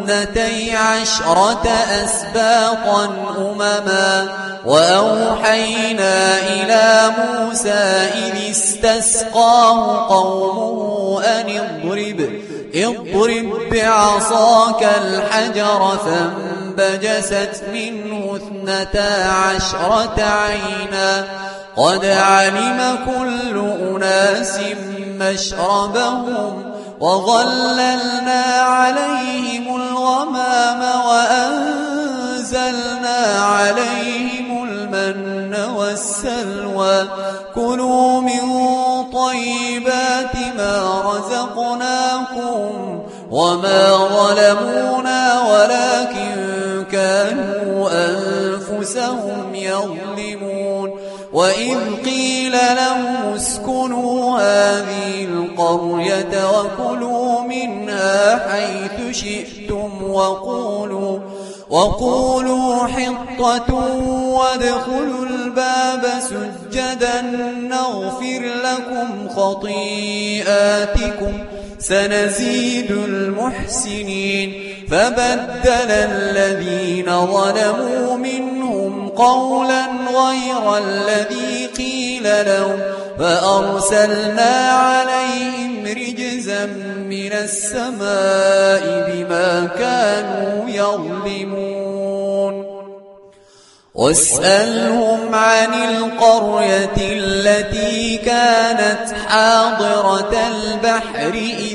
12 أسباطا أمما وأوحينا إلى موسى إذ استسقاه قومه أن اضرب بعصاك الحجر فانبجست منه 12 عينا قد علم كل أناس مشربهم وظللنا عليهم الغمام وأنزلنا عليهم المن والسلوى كلوا من طيبات ما رزقناكم وما ظلمونا ولكن كانوا أنفسهم يظلمون وإذ قيل لهم اسكنوا هذه القرية وكلوا منها حيث شئتم وقولوا حطة وادخلوا الباب سجدا نغفر لكم خطيئاتكم سنزيد المحسنين فبدل الذين ظلموا منهم قولا غير الذي قيل لهم فأرسلنا عليهم رجزا من السماء بما كانوا يظلمون واسألهم عن القرية التي كانت حاضرة البحر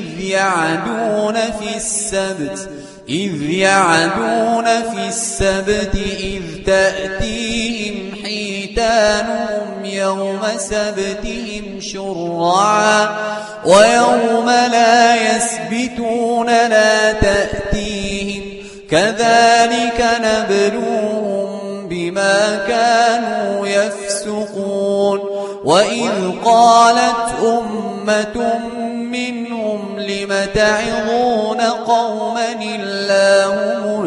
إذ يعدون في السبت إذ تأتيهم حيتانهم يوم سبتهم شرعا ويوم لا يسبتون لا تأتيهم كذلك نبلوهم بما كانوا يفسقون وإذ قالت أمة منهم لم تعظون قوما الله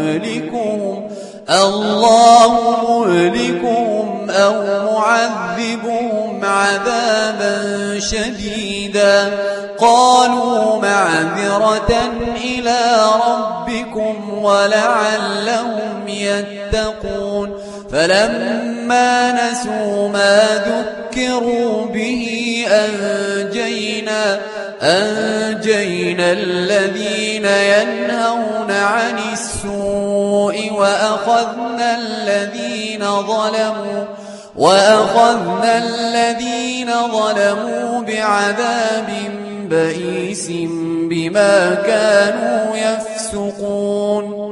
مهلكهم أو معذبهم عذابا شديدا قالوا معذرة إلى ربكم ولعلهم يتقون فلما نسوا ما ذكروا به أنجينا الذين ينهون عن السوء وأخذنا الذين ظلموا بعذاب بئيس بما كانوا يفسقون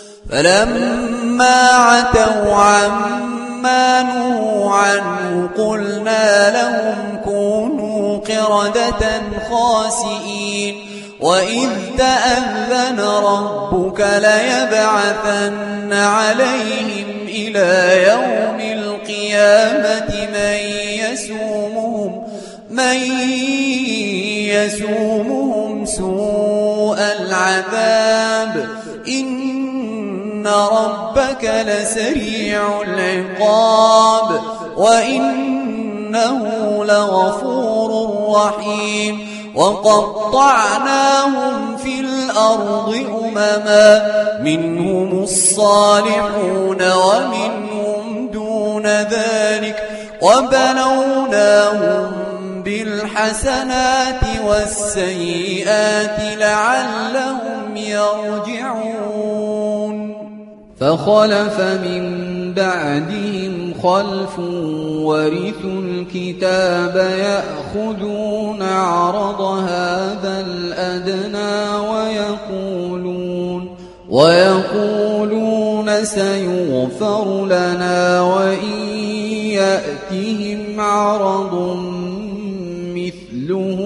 فلما عتوا عما نهوا عنه قلنا لهم كونوا قردة خاسئين وإذ تأذن ربك ليبعثن عليهم إلى يوم القيامة من يسومهم سوء العذاب إن ربك لسريع العقاب وإنه لغفور رحيم وقطعناهم في الأرض أمما منهم الصالحون ومنهم دون ذلك وبلوناهم بالحسنات والسيئات لعلهم يرجعون فخلف من بعدهم خلف ورثوا الكتاب يأخذون عرض هذا الأدنى ويقولون سيغفر لنا وإن يأتهم عرض مثله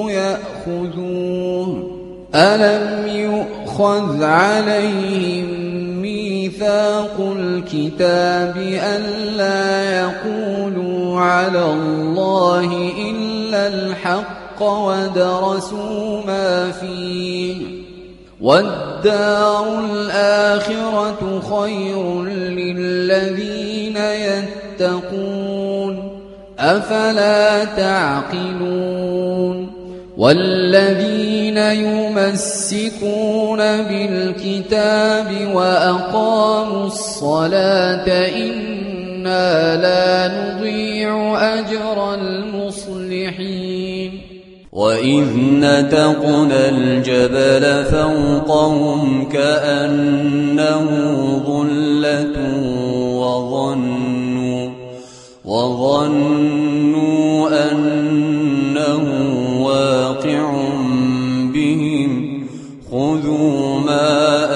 يأخذوه ألم يؤخذ عليهم ميثاق الكتاب ألا يقولوا على الله إلا الحق ودرسوا ما فيه والدار الآخرة خير للذين يتقون أفلا تعقلون والذين يمسكون بالكتاب وأقاموا الصلاة إنا لا نضيع أجر المصلحين وإذ نتقنا الجبل فوقهم كأنه ظلة وظنوا أنه واقع بهم خذوا ما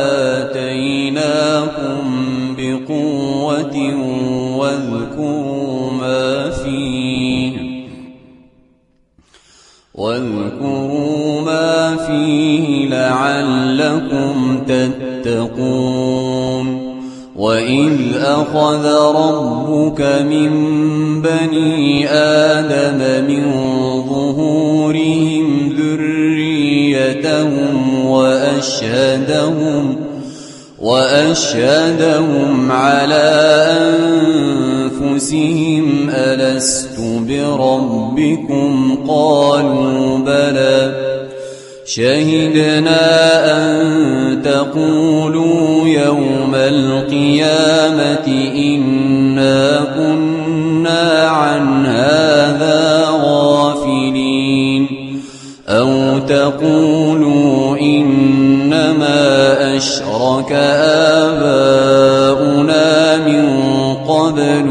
آتيناكم بقوة واذكروا ما فيه لعلكم تتقون وإذ أخذ ربك من بني آدم من ظهورهم ذريتهم وأشهدهم على أنفسهم ألست بربكم قالوا بلى شهدنا أن تقولوا يوم القيامة إنا كنا عن هذا غافلين أو تقولوا إنما أشرك آباؤنا من قبل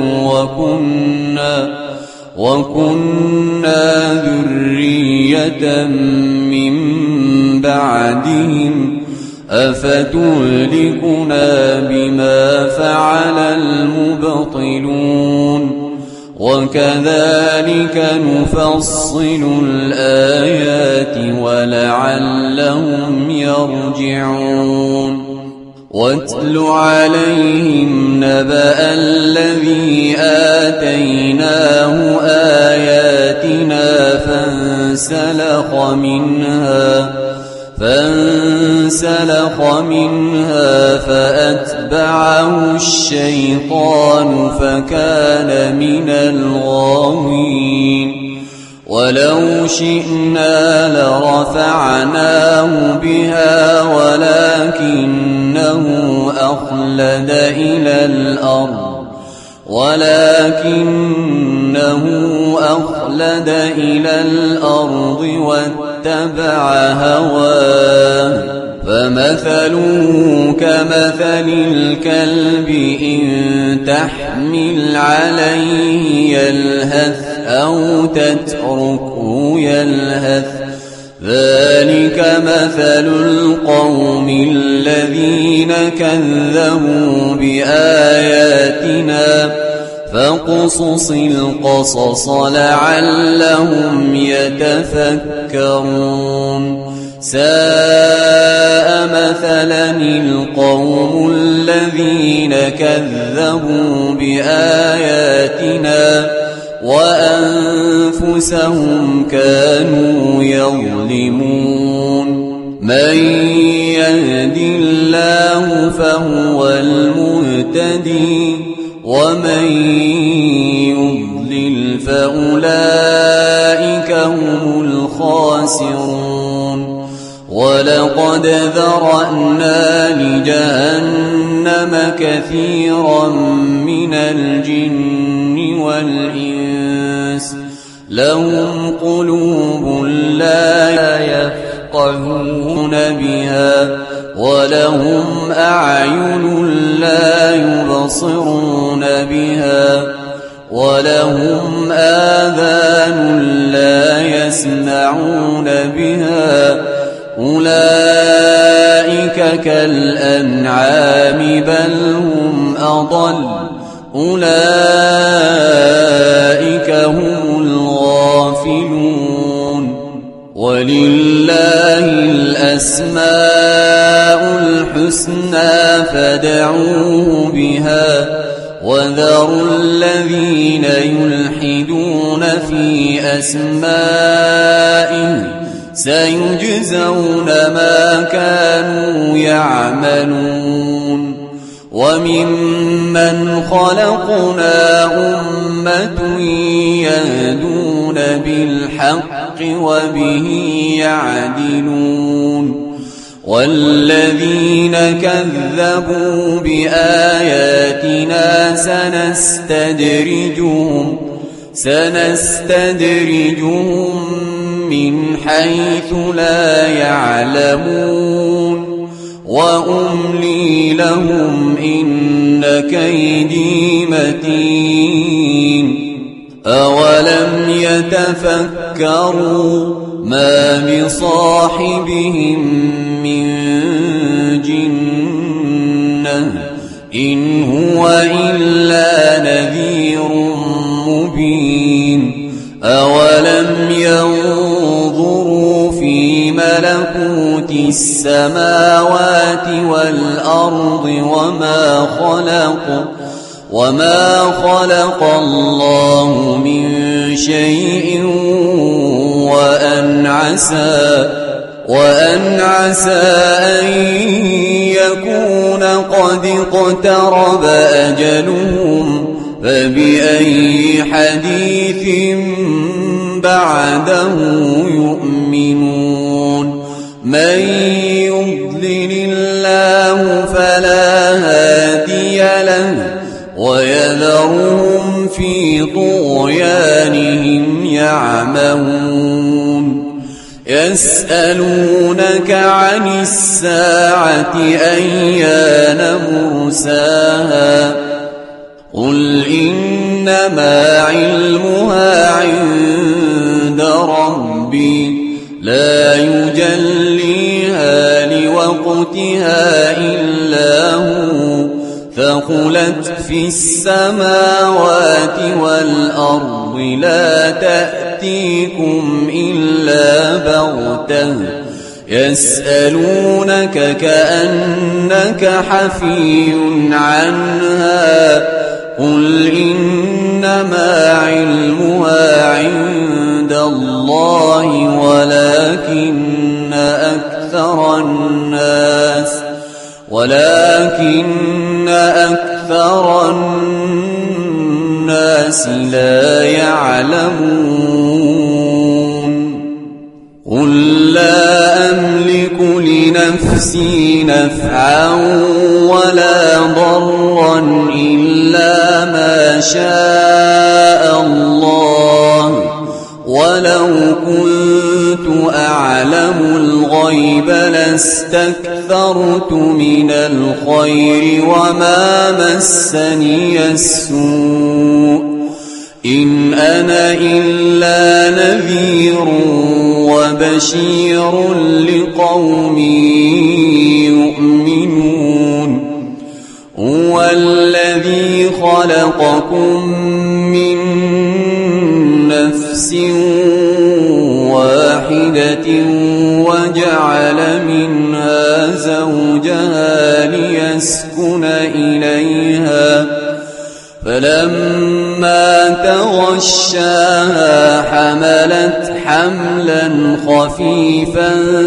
وكنا ذرية من بعدهم أفتهلكنا بما فعل المبطلون وكذلك نفصل الآيات ولعلهم يرجعون واتل عليهم نبأ الذي آتيناه آياتنا فانسلخ منها فأتبعه الشيطان فكان من الغاوين ولو شئنا لرفعناه بها ولكنه أخلد إلى الأرض واتبع هواه فمثله كمثل الكلب إن تحمل عليه يلهث أو تتركه يلهث ذلك مثل القوم الذين كذبوا بآياتنا فاقصص القصص لعلهم يتفكرون ساء مثلا القوم الذين كذبوا بآياتنا وأنفسهم أنفسهم كانوا يظلمون من يهد الله فهو المهتدي ومن يضلل فأولئك هم الخاسرون ولقد ذرأنا لجهنم كثيرا من الجن والإنس لهم قلوب لا يفقهون بها ولهم أعين لا يبصرون بها ولهم آذان لا يسمعون بها أولئك كالأنعام بل هم أضل أولئك هم الغافلون ولله الأسماء الحسنى فادعوه بها وذروا الذين يلحدون في أسمائه سيجزون ما كانوا يعملون وممن خلقنا أمة يهدون بالحق وبه يعدلون والذين كذبوا بآياتنا سنستدرجهم من حيث لا يعلمون وأملي لهم إن كيدي متين أولم يتفكروا ما بصاحبهم من جنة إن هو إلا نذير مبين أولم ينظروا في ملكوت السماوات والأرض وما خلق الله من شيء وأن عسى أن يكون قد اقترب أجلهم فبأي حديث بعده يؤمنون من يضلل الله فلا هادي له ويذرهم في طغيانهم يعمهون يسألونك عن الساعة أيان مرساها قل إنما علمها عند ربي لا يجليها لوقتها إلا هو ثقلت في السماوات والأرض لا تأتيكم إلا بغتة يسألونك كأنك حفي عنها قل إنما علمها عند الله ولكن أكثر الناس لا يعلمون قل لا أملك لنفسي نفعا ولا ضرا إلا ما شاء الله ولو كنت أعلم الغيب لاستكثرت من الخير وما مسني السوء إن أنا إلا نذير وبشير لقوم يؤمنون هو الذي خلقكم من نفس واحدة وجعل منها زوجها ليسكن إليها فلما تغشاها حملت حملا خفيفا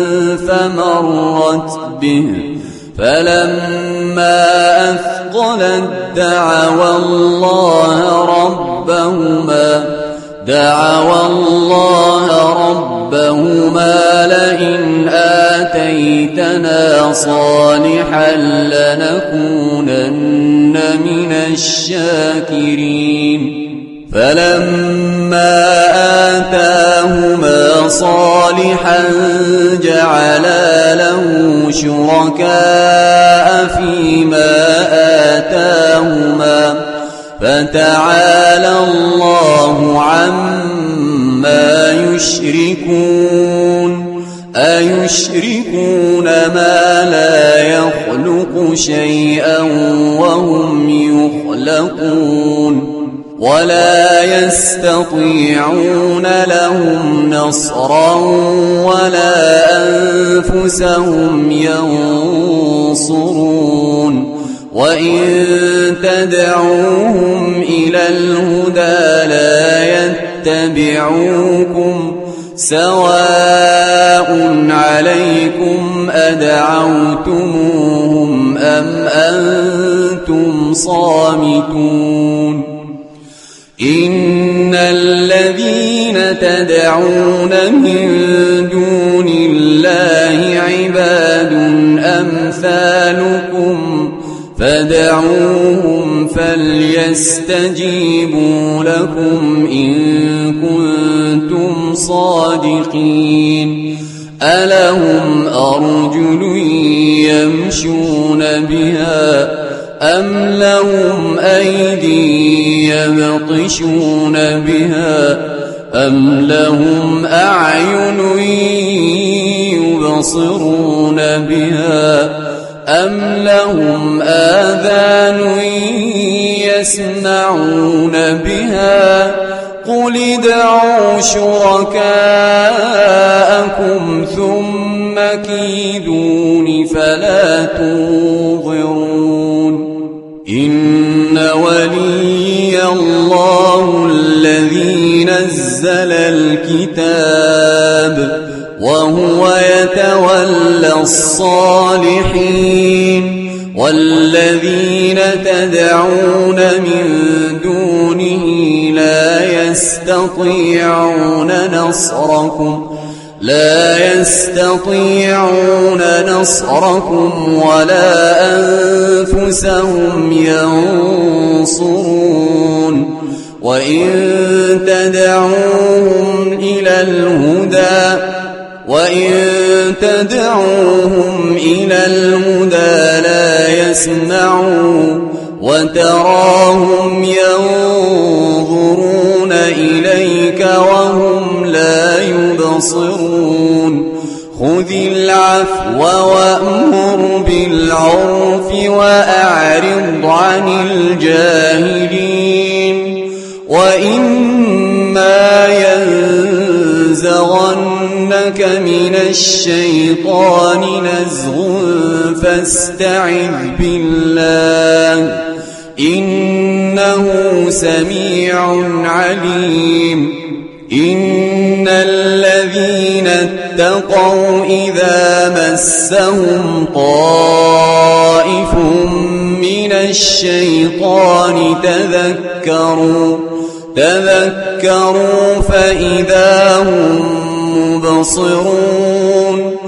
فمرت به فلما أثقلت دعوا الله ربهما لئن آتيتنا صالحا لنكونن من الشاكرين فلما آتاهما صالحا جعلا له شركاء فيما آتاهما فتعالى الله عما يشركون أيشركون ما لا يخلق شيئا وهم يخلقون ولا يستطيعون لهم نصرا ولا أنفسهم ينصرون وإن تدعوهم إلى الهدى لا يتبعوكم سواء عليكم أدعوتموهم أم أنتم صامتون إن الذين تدعون من دون الله عباد أمثالكم فدعوهم فليستجيبوا لكم إن كنتم صادقين ألهم أرجل يمشون بها أم لهم أيدي يبطشون بها أم لهم أعين يبصرون بها أم لهم آذان يسمعون بها قل ادعوا شركاءكم ثم كيدون فلا تنظرون إن ولي الله الذي نزل الكتاب وهو يتولى الصالحين والذين تدعون من دونه لا يستطيعون نصركم ولا أنفسهم ينصرون وإن تدعوهم إلى الهدى لا يسمعوا وتراهم ينظرون إليك وهم لا يبصرون خذ العفو وأمر بالعرف وأعرض عن الجاهلين وإما ينزغنك من الشيطان نزغ فاستعذ بالله إنه سميع عليم إن الذين اتقوا إذا مسهم طائف من الشيطان تذكروا فإذا هم مبصرون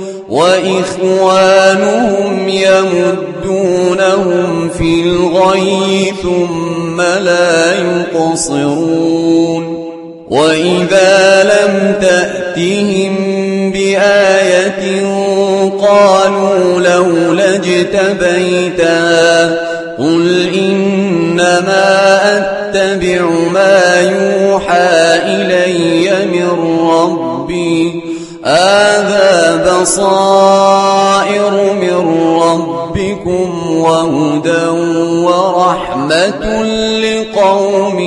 وإخوانهم يمدونهم في الغي ثم لا يقصرون وإذا لم تأتهم بآية قالوا لولا اجتبيتها قل إنما أتبع ما يوحى إلي من ربي هذا بصائر من ربكم وهدى ورحمة لقوم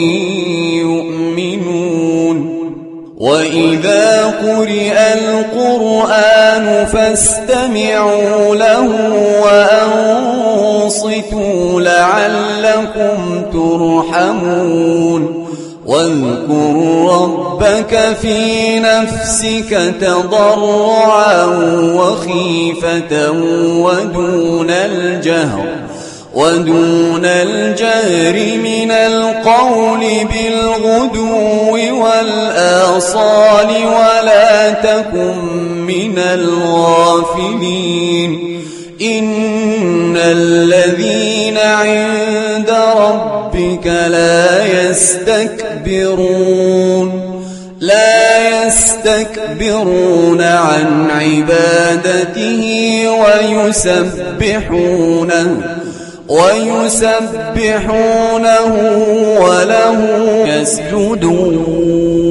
يؤمنون وإذا قرئ القرآن فاستمعوا له وأنصتوا لعلكم ترحمون ترحمون واذكر ربك في نفسك تضرعا وخيفة ودون الجهر من القول بالغدو والآصال ولا تكن من الغافلين إن الذين عند ربك لا يستكبرون عن عبادته ويسبحونه وله يسجدون